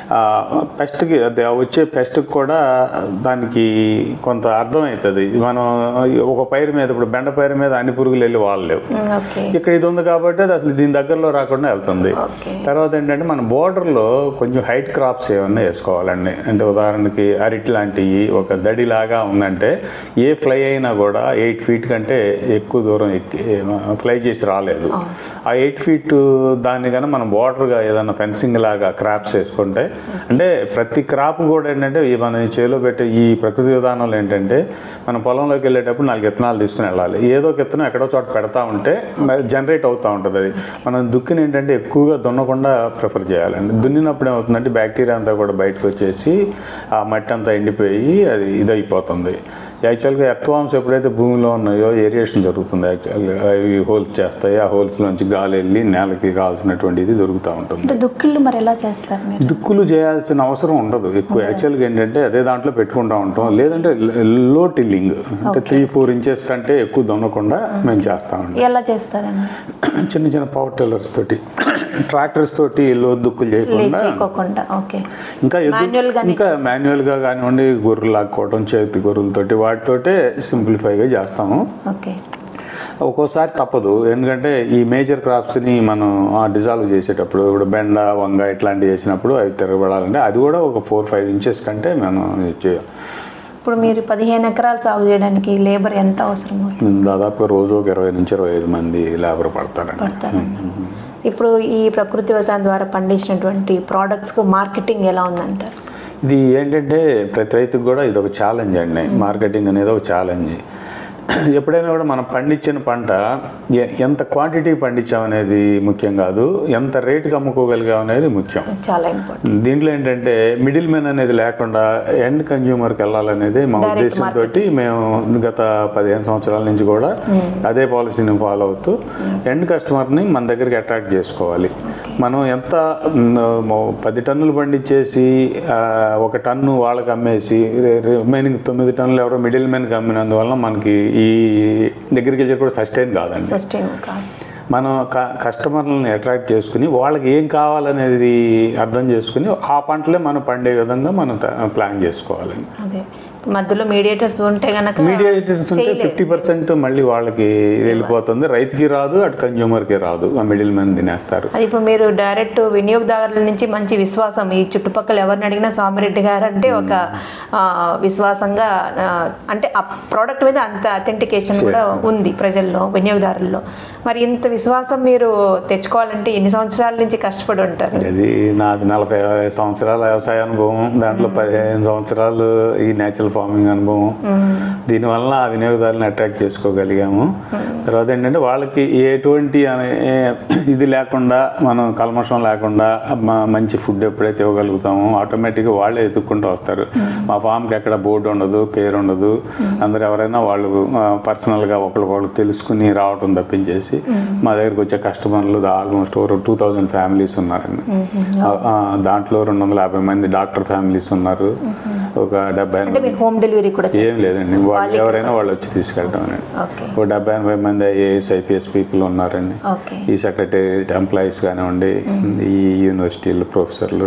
S3: పెస్ట్కి అది వచ్చే పెస్ట్కి కూడా దానికి కొంత అర్థమవుతుంది. మనం ఒక పైరు మీద ఇప్పుడు బెండ పైరు మీద అన్ని పురుగులు వెళ్ళి వాళ్ళలేవు.
S2: ఓకే.
S3: ఇక్కడ ఇది ఉంది కాబట్టి అది అసలు దీని దగ్గరలో రాకుండా వెళ్తుంది.
S2: ఓకే.
S3: తర్వాత ఏంటంటే మన బోర్డర్లో కొంచెం హైట్ క్రాప్స్ ఏమన్నా వేసుకోవాలండి. అంటే ఉదాహరణకి అరటి లాంటివి ఒక దడిలాగా ఉందంటే ఏ ఫ్లై అయినా కూడా ఎయిట్ ఫీట్ కంటే ఎక్కువ దూరం ఎక్కి ఫ్లై చేసి రాలేదు. ఆ ఎయిట్ ఫీట్ దాన్ని కానీ మనం బోర్డర్గా ఏదైనా ఫెన్సింగ్ లాగా క్రాప్స్ వేసుకుంటే, అంటే ప్రతి క్రాప్ కూడా ఏంటంటే ఈ మన చేలో పెట్టే ఈ ప్రకృతి విధానంలో ఏంటంటే మనం పొలంలోకి వెళ్ళేటప్పుడు నాలుగు విత్తనాలు తీసుకుని వెళ్ళాలి. ఏదో ఒక విత్తనం ఎక్కడో చోట పెడతా ఉంటే జనరేట్ అవుతూ ఉంటుంది. అది మనం దుక్కిని ఏంటంటే ఎక్కువగా దున్నకుండా ప్రిఫర్ చేయాలండి. దున్నినప్పుడు ఏమవుతుందంటే బ్యాక్టీరియా అంతా కూడా బయటకు వచ్చేసి ఆ మట్టి అంతా ఎండిపోయి అది ఇదైపోతుంది. యాక్చువల్గా ఎర్త్వామ్స్ ఎప్పుడైతే భూమిలో ఉన్నాయో ఏరియేషన్ జరుగుతుంది. యాక్చువల్గా అవి హోల్స్ చేస్తాయి. ఆ హోల్స్లోంచి గాలి వెళ్ళి నేలకి కావాల్సినటువంటి ఇది దొరుకుతూ ఉంటుంది.
S2: అంటే దుక్కులు మరి ఎలా చేస్తారు మీరు?
S3: దుక్కులు చేయాల్సిన అవసరం ఉండదు ఎక్కువ. యాక్చువల్గా ఏంటంటే అదే దాంట్లో పెట్టుకుంటూ ఉంటాం. లేదంటే లో టిల్లింగ్ అంటే త్రీ ఫోర్ ఇంచెస్ కంటే ఎక్కువ దున్నకుండా మేము చేస్తామండి.
S2: ఎలా చేస్తారండి?
S3: చిన్న చిన్న పవర్ టిల్లర్స్ తోటి, ట్రాక్టర్స్ తోటి లో దుక్కులు చేయకుండా
S2: చేయకోకుండా. ఓకే.
S3: ఇంకా ఎద్దు-
S2: Manual గానే
S3: ఇంకా మాన్యువల్గా కానివ్వండి, గొర్రెలు లాక్కోవడం, చేతి గొర్రెలతోటి వాటితోటే సింప్లిఫైగా చేస్తాము.
S2: ఓకే.
S3: ఒక్కోసారి తప్పదు. ఎందుకంటే ఈ మేజర్ క్రాప్స్ని మనం డిజాల్వ్ చేసేటప్పుడు ఇప్పుడు బెండ, వంగ ఇట్లాంటివి చేసినప్పుడు అవి తిరగబడాలంటే అది కూడా ఒక ఫోర్ ఫైవ్ ఇంచెస్ కంటే మనం చేయం.
S2: ఇప్పుడు మీరు పదిహేను ఎకరాలు సాగు చేయడానికి లేబర్ ఎంత అవసరం అవుతుంది?
S3: దాదాపు రోజు ఒక ఇరవై నుంచి ఇరవై ఐదు మంది లేబర్ పడతారండి.
S2: పడతారండి. ఇప్పుడు ఈ ప్రకృతి వ్యవసాయం ద్వారా పండించినటువంటి ప్రోడక్ట్స్కు మార్కెటింగ్ ఎలా ఉందంటారు?
S3: ఇది ఏంటంటే ప్రతి రైతుకు కూడా ఇది ఒక ఛాలెంజ్ అండి. మార్కెటింగ్ అనేది ఒక ఛాలెంజ్. ఎప్పుడైనా కూడా మనం పండించిన పంట ఎ- ఎంత క్వాంటిటీ పండించామనేది ముఖ్యం కాదు, ఎంత రేటుకి అమ్ముకోగలిగాం అనేది ముఖ్యం.
S2: చాలా ఇంపార్టెంట్.
S3: దీంట్లో ఏంటంటే మిడిల్ మెన్ అనేది లేకుండా ఎండ్ కన్జ్యూమర్కి వెళ్ళాలనేది మా ఉద్దేశంతో మేము గత పదిహేను సంవత్సరాల నుంచి కూడా అదే పాలసీని ఫాలో అవుతూ ఎండ్ కస్టమర్ని మన దగ్గరికి అట్రాక్ట్ చేసుకోవాలి. మనం ఎంత మ్, పది టన్నులు పండించేసి ఆ, ఒక టన్ను వాళ్ళకి అమ్మేసి రిమైనింగ్ తొమ్మిది టన్నులు ఎవరో మిడిల్ మెన్కి అమ్మినందువల్ల మనకి ఈ అగ్రికల్చర్ కూడా సస్టైన్ కాదండి.
S2: సస్టైన్ కాదు.
S3: మనం క కస్టమర్లని అట్రాక్ట్ చేసుకుని వాళ్ళకి ఏం కావాలనేది అర్థం చేసుకుని ఆ పంటలే మనం పండే విధంగా మనం త- ప్లాన్ చేసుకోవాలండి.
S2: అదే మధ్యలో మీడియేటర్స్ ఉంటే గనక
S3: మీడియేటర్స్ ఉంటే ఫిఫ్టీ పర్సెంట్ మళ్ళీ వాళ్ళకి వెళ్ళిపోతుంది. రైతుకి రాదు, అటు కన్జ్యూమర్కి రాదు, ఆ మిడిల్ మెన్ తినేస్తారు.
S2: అది ఇప్పుడు మీరు డైరెక్ట్ వినియోగదారుల నుంచి మంచి విశ్వాసం, ఈ చుట్టుపక్కల ఎవరిని అడిగినా స్వామిరెడ్డి గారు అంటే ఒక ఆ, విశ్వాసంగా ఆ, అంటే ఆ ప్రోడక్ట్ మీద అంత అథెంటికేషన్ కూడా ఉంది ప్రజల్లో, వినియోగదారుల్లో. మరి ఇంత విశ్వాసం మీరు తెచ్చుకోవాలంటే ఎన్ని సంవత్సరాల నుంచి కష్టపడి ఉంటారు?
S3: అది నాది నలభై సంవత్సరాల వ్యవసాయ అనుభవం, దాంట్లో పదిహేను సంవత్సరాలు ఈ నేచురల్ ఫార్మింగ్ అనుభవం. దీనివల్ల ఆ వినియోగదారులను అట్రాక్ట్ చేసుకోగలిగాము. తర్వాత ఏంటంటే వాళ్ళకి ఎటువంటి అనే ఇది లేకుండా, మనం కల్మషం లేకుండా మ- మంచి ఫుడ్ ఎప్పుడైతే ఇవ్వగలుగుతామో ఆటోమేటిక్గా వాళ్ళే ఎత్తుక్కుంటూ వస్తారు. మా ఫామ్కి ఎక్కడ బోర్డు ఉండదు, పేరు ఉండదు. అందరు ఎవరైనా వాళ్ళు పర్సనల్గా ఒకరికొకరు తెలుసుకుని రావటం తప్పించేసి మా దగ్గరికి వచ్చే కస్టమర్లు almost over two thousand families ఉన్నారండి. ఆ, దాంట్లో రెండు వందల యాభై మంది డాక్టర్ ఫ్యామిలీస్ ఉన్నారు. ఒక డెబ్బై
S2: అంటే మీరు హోమ్ డెలివరీ కూడా
S3: ఏం లేదండి, వాళ్ళు ఎవరైనా వాళ్ళు వచ్చి తీసుకెళ్తామండి.
S2: ఓకే.
S3: ఒక డెబ్బై ఎనభై మంది ఐఏఎస్ ఐపీఎస్ పీపుల్ ఉన్నారండి.
S2: ఓకే.
S3: ఈ సెక్రటేరియట్ ఎంప్లాయీస్ కానివ్వండి, ఈ యూనివర్సిటీలు ప్రొఫెసర్లు.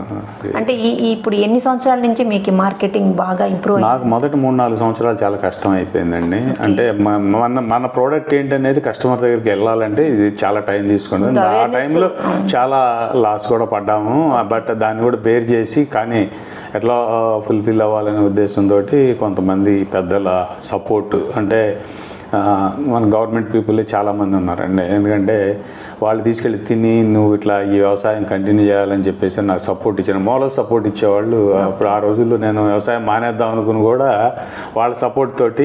S2: అంటే ఈ ఈ ఇప్పుడు ఎన్ని సంవత్సరాల నుంచి మీకు మార్కెటింగ్ బాగా ఇంప్రూవ్ అయింది?
S3: నాకు మొదటి మూడు నాలుగు సంవత్సరాలు చాలా కష్టం అయిపోయిందండి. అంటే మ- మన మన ప్రోడక్ట్ ఏంటనేది కస్టమర్ దగ్గరికి వెళ్ళాలంటే ఇది చాలా టైం తీసుకుంటుంది. ఆ టైంలో చాలా లాస్ కూడా పడ్డాము. బట్ దాన్ని కూడా బేర్ చేసి కానీ ఎట్లా ఫుల్ఫిల్ అవ్వాలనే ఉద్దేశంతో ఉద్దేశంతో కొంతమంది పెద్దల సపోర్ట్ అంటే మన గవర్నమెంట్ పీపుల్ చాలామంది ఉన్నారండి. ఎందుకంటే వాళ్ళు తీసుకెళ్ళి తిని నువ్వు ఇట్లా ఈ వ్యవసాయం కంటిన్యూ చేయాలని చెప్పేసి నాకు సపోర్ట్ ఇచ్చారు. మోరల్ సపోర్ట్ ఇచ్చేవాళ్ళు. అప్పుడు ఆ రోజుల్లో నేను వ్యవసాయం మానేద్దాం అనుకుని కూడా వాళ్ళ సపోర్ట్ తోటి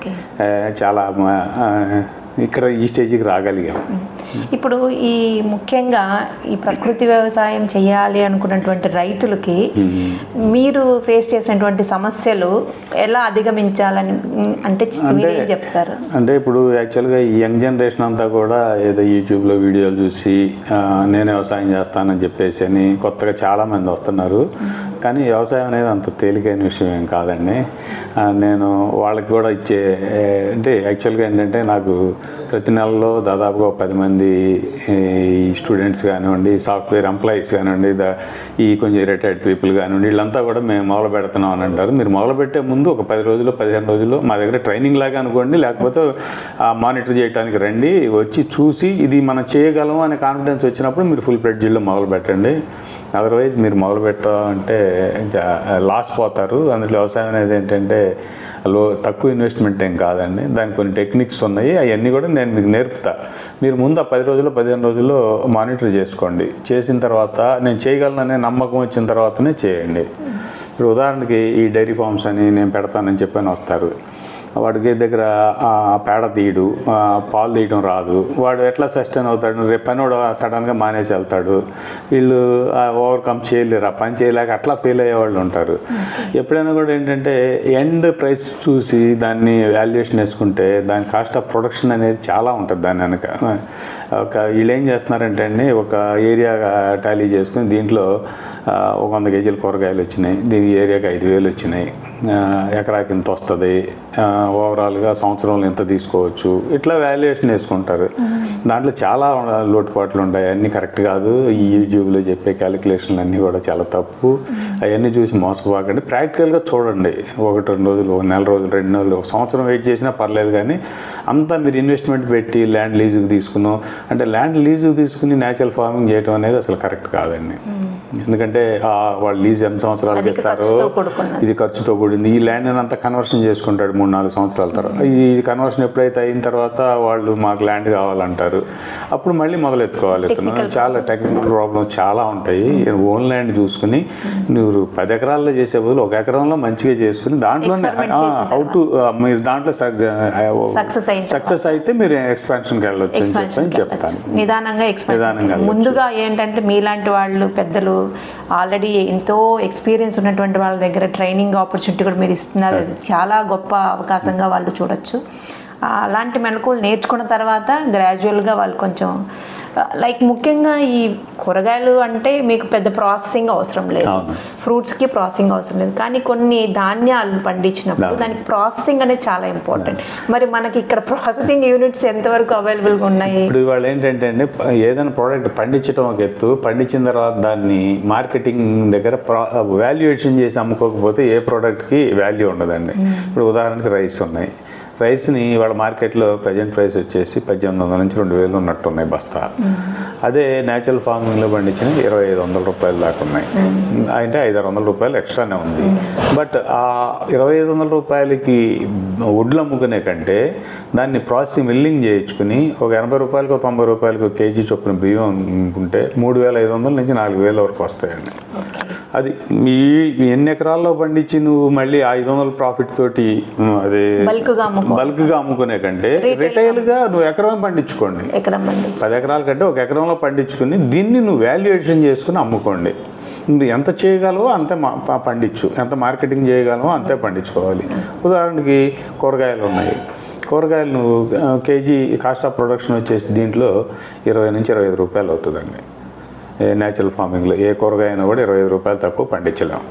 S3: చాలా ఇక్కడ ఈ స్టేజ్కి రాగలిగాం.
S2: ఇప్పుడు ఈ ముఖ్యంగా ఈ ప్రకృతి వ్యవసాయం చేయాలి అనుకున్నటువంటి రైతులకి మీరు ఫేస్ చేసినటువంటి సమస్యలు ఎలా అధిగమించాలని అంటే మీరేం చెప్తారు?
S3: అంటే ఇప్పుడు యాక్చువల్గా ఈ యంగ్ జనరేషన్ అంతా కూడా ఏదో యూట్యూబ్లో వీడియోలు చూసి నేను వ్యవసాయం చేస్తానని చెప్పేసి అని కొత్తగా చాలామంది వస్తున్నారు. కానీ వ్యవసాయం అనేది అంత తేలికైన విషయం ఏం కాదండి. నేను వాళ్ళకి కూడా ఇచ్చే అంటే యాక్చువల్గా ఏంటంటే నాకు ప్రతి నెలలో దాదాపుగా పది మంది స్టూడెంట్స్ కానివ్వండి, సాఫ్ట్వేర్ ఎంప్లాయీస్ కానివ్వండి, ఈ కొంచెం రిటైర్డ్ పీపుల్ కానివ్వండి, వీళ్ళంతా కూడా మేము మొదలు పెడుతున్నాం అని అంటారు. మీరు మొదలు పెట్టే ముందు ఒక పది రోజులు పదిహేను రోజులు మా దగ్గర ట్రైనింగ్ లాగా అనుకోండి, లేకపోతే మానిటర్ చేయడానికి రండి. వచ్చి చూసి ఇది మనం చేయగలము అనే కాన్ఫిడెన్స్ వచ్చినప్పుడు మీరు ఫుల్ ప్లెడ్జ్లో మొదలు పెట్టండి. అదర్వైజ్ మీరు మొదలు పెట్టాలంటే లాస్ పోతారు. అందులో వ్యవసాయం అనేది ఏంటంటే లో తక్కువ ఇన్వెస్ట్మెంట్ ఏం కాదండి. దానికి కొన్ని టెక్నిక్స్ ఉన్నాయి, అవన్నీ కూడా నేను మీకు నేర్పుతా. మీరు ముందు ఆ పది రోజుల్లో పదిహేను రోజుల్లో మానిటర్ చేసుకోండి. చేసిన తర్వాత నేను చేయగలననే నమ్మకం వచ్చిన తర్వాతనే చేయండి. ఇప్పుడు ఉదాహరణకి ఈ డైరీ ఫార్మ్స్ అని నేను పెడతానని చెప్పని వస్తారు. వాడికి దగ్గర పేడ తీయడు, పాలు తీయడం రాదు, వాడు ఎట్లా సస్టైన్ అవుతాడు? రేపు పని కూడా సడన్గా మానేసి వెళ్తాడు. వీళ్ళు ఓవర్కమ్ చేయలేరు, ఆ పని చేయలేక అట్లా ఫెయిల్ అయ్యేవాళ్ళు ఉంటారు. ఎప్పుడైనా కూడా ఏంటంటే ఎండ్ ప్రైస్ చూసి దాన్ని వాల్యుయేషన్ వేసుకుంటే దాని కాస్ట్ ఆఫ్ ప్రొడక్షన్ అనేది చాలా ఉంటుంది. దాని వెనక ఒక వీళ్ళు ఏం చేస్తున్నారంటే అండి, ఒక ఏరియా టాలీ చేసుకుని దీంట్లో ఒక వంద కేజీలు కూరగాయలు వచ్చినాయి, దీని ఏరియాకి ఐదు వేలు వచ్చినాయి, ఎకరాకి ఇంత వస్తుంది, ఓవరాల్గా సంవత్సరంలో ఎంత తీసుకోవచ్చు, ఇట్లా వాల్యుయేషన్ వేసుకుంటారు. దాంట్లో చాలా లోటుపాట్లు ఉంటాయి, అన్నీ కరెక్ట్ కాదు. ఈ యూట్యూబ్లో చెప్పే క్యాలిక్యులేషన్లు అన్నీ కూడా చాలా తప్పు. అవన్నీ చూసి మోసపోకండి. ప్రాక్టికల్గా చూడండి. ఒకటి రెండు రోజులు, ఒక నెల రోజులు, రెండు నెలలు, ఒక సంవత్సరం వెయిట్ చేసినా పర్లేదు. కానీ అంతా మీరు ఇన్వెస్ట్మెంట్ పెట్టి ల్యాండ్ లీజుకి తీసుకున్నాం అంటే ల్యాండ్ లీజుకి తీసుకుని న్యాచురల్ ఫార్మింగ్ చేయడం అనేది అసలు కరెక్ట్ కాదండి. ఎందుకంటే వాళ్ళు లీజ్ ఎన్ని సంవత్సరాలు ఇస్తారో ఇది ఖర్చుతో కూడింది. ఈ ల్యాండ్ అంతా కన్వర్షన్ చేసుకుంటాడు మూడు నాలుగు సంవత్సరాల తర్వాత. ఈ కన్వర్షన్ ఎప్పుడైతే అయిన తర్వాత వాళ్ళు మాకు ల్యాండ్ కావాలంటారు, అప్పుడు మళ్ళీ మొదలెత్తుకోవాలి. చాలా టెక్నికల్ ప్రాబ్లమ్స్ చాలా ఉంటాయి. ఓన్ ల్యాండ్ చూసుకుని నువ్వు పది ఎకరాల్లో చేసే బదులు ఒక ఎకరంలో మంచిగా చేసుకుని దాంట్లోనే హౌ టు మీరు దాంట్లో సక్సెస్ అయితే మీరు ఎక్స్పాన్షన్కి వెళ్ళొచ్చు అని చెప్పని చెప్తాను.
S2: నిదానంగా నిదానంగా ముందుగా ఏంటంటే మీలాంటి వాళ్ళు పెద్దలు ఆల్రెడీ ఎంతో ఎక్స్పీరియన్స్ ఉన్నటువంటి వాళ్ళ దగ్గర ట్రైనింగ్ ఆపర్చునిటీ కూడా మీరు ఇస్తున్నారు. చాలా గొప్ప అవకాశంగా వాళ్ళు చూడొచ్చు. అలాంటి మెలకువలు నేర్చుకున్న తర్వాత గ్రాడ్యువల్గా వాళ్ళు కొంచెం లైక్ ముఖ్యంగా ఈ కూరగాయలు అంటే మీకు పెద్ద ప్రాసెసింగ్ అవసరం లేదు, ఫ్రూట్స్కి ప్రాసెసింగ్ అవసరం లేదు. కానీ కొన్ని ధాన్యాలు పండించినప్పుడు దానికి ప్రాసెసింగ్ అనేది చాలా ఇంపార్టెంట్. మరి మనకి ఇక్కడ ప్రాసెసింగ్ యూనిట్స్ ఎంతవరకు అవైలబుల్గా ఉన్నాయి?
S3: ఇప్పుడు వాళ్ళు ఏంటంటే అండి, ఏదైనా ప్రోడక్ట్ పండించడం ఒక ఎత్తు, పండించిన తర్వాత దాన్ని మార్కెటింగ్ దగ్గర వాల్యుయేషన్ చేసి అమ్ముకోకపోతే ఏ ప్రోడక్ట్కి వాల్యూ ఉండదండి. ఇప్పుడు ఉదాహరణకి రైస్ ఉన్నాయి. రైస్ని వాళ్ళ మార్కెట్లో ప్రజెంట్ ప్రైస్ వచ్చేసి పద్దెనిమిది వందల నుంచి రెండు వేలు ఉన్నట్టు ఉన్నాయి బస్తా. అదే న్యాచురల్ ఫార్మింగ్లో పండించిన ఇరవై ఐదు వందల రూపాయలు దాకా ఉన్నాయి. అంటే ఐదారు వందల రూపాయలు ఎక్స్ట్రానే ఉంది. బట్ ఆ ఇరవై ఐదు వందల రూపాయలకి వడ్లు అమ్ముకునే కంటే దాన్ని ప్రాసెసింగ్ మిల్లింగ్ చేయించుకుని ఒక ఎనభై రూపాయలకు తొంభై రూపాయలకు కేజీ చొప్పున బియ్యం అమ్ముకుంటే మూడు వేల ఐదు వందల నుంచి నాలుగు వేల వరకు వస్తాయండి. అది మీ ఎన్ని ఎకరాల్లో పండించి నువ్వు మళ్ళీ ఐదు వందల ప్రాఫిట్ తోటి అది బల్క్గా అమ్ముకునే కంటే రిటైల్గా నువ్వు ఎకరం పండించుకోండి. పది ఎకరాల కంటే ఒక ఎకరంలో పండించుకుని దీన్ని నువ్వు వాల్యుయేషన్ చేసుకుని అమ్ముకోండి. నువ్వు ఎంత చేయగలవో అంతే పండించు, ఎంత మార్కెటింగ్ చేయగలవో అంతే పండించుకోవాలి. ఉదాహరణకి కూరగాయలు ఉన్నాయి. కూరగాయలు నువ్వు కేజీ కాస్ట్ ఆఫ్ ప్రొడక్షన్ వచ్చేసి దీంట్లో ఇరవై నుంచి ఇరవై ఐదు రూపాయలు అవుతుందండి. న్యాచురల్ ఫార్మింగ్లో ఏ కూరగాయన కూడా ఇరవై ఐదు రూపాయలు తక్కువ పండించలేము.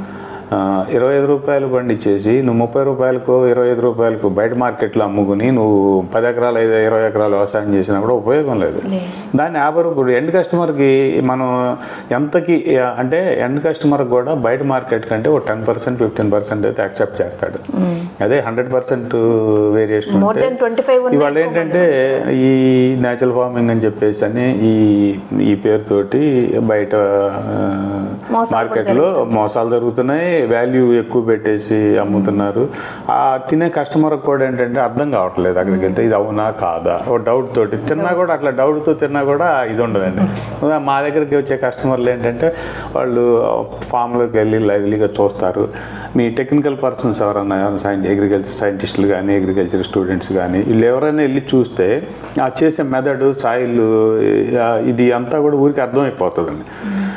S3: ఇరవై ఐదు రూపాయలు పండించేసి నువ్వు ముప్పై రూపాయలకు ఇరవై ఐదు రూపాయలకు బయట మార్కెట్లో అమ్ముకుని నువ్వు పది ఎకరాలు ఐదు ఇరవై ఎకరాలు వ్యవసాయం చేసినా కూడా ఉపయోగం లేదు. దాన్ని యాభై రూపాయలు ఎండ్ కస్టమర్కి మనం ఎంతకి అంటే ఎండ్ కస్టమర్కి కూడా బయట మార్కెట్ కంటే ఒక టెన్ పర్సెంట్ ఫిఫ్టీన్ పర్సెంట్ అయితే యాక్సెప్ట్ చేస్తాడు. అదే హండ్రెడ్ పర్సెంట్ వేరియేషన్ ఇవాళ ఏంటంటే ఈ న్యాచురల్ ఫార్మింగ్ అని చెప్పేసి అని ఈ ఈ పేరుతోటి బయట మార్కెట్లో మోసాలు జరుగుతున్నాయి. వాల్యూ ఎక్కువ పెట్టేసి అమ్ముతున్నారు. ఆ తినే కస్టమర్ కూడా ఏంటంటే అర్థం కావట్లేదు అక్కడికి వెళ్తే ఇది అవునా కాదా ఒక డౌట్ తోటి తిన్నా కూడా అట్లా డౌట్తో తిన్నా కూడా ఇది ఉండదండి. మా దగ్గరికి వచ్చే కస్టమర్లు ఏంటంటే వాళ్ళు ఫామ్లోకి వెళ్ళి లైవ్లీగా చూస్తారు. మీ టెక్నికల్ పర్సన్స్ ఎవరన్నా సైన్ అగ్రికల్చర్ సైంటిస్టులు కానీ అగ్రికల్చర్ స్టూడెంట్స్ కానీ వీళ్ళు ఎవరైనా వెళ్ళి చూస్తే ఆ చేసే మెథడ్ సాయిల్ ఇది అంతా కూడా ఊరికి అర్థమైపోతుందండి.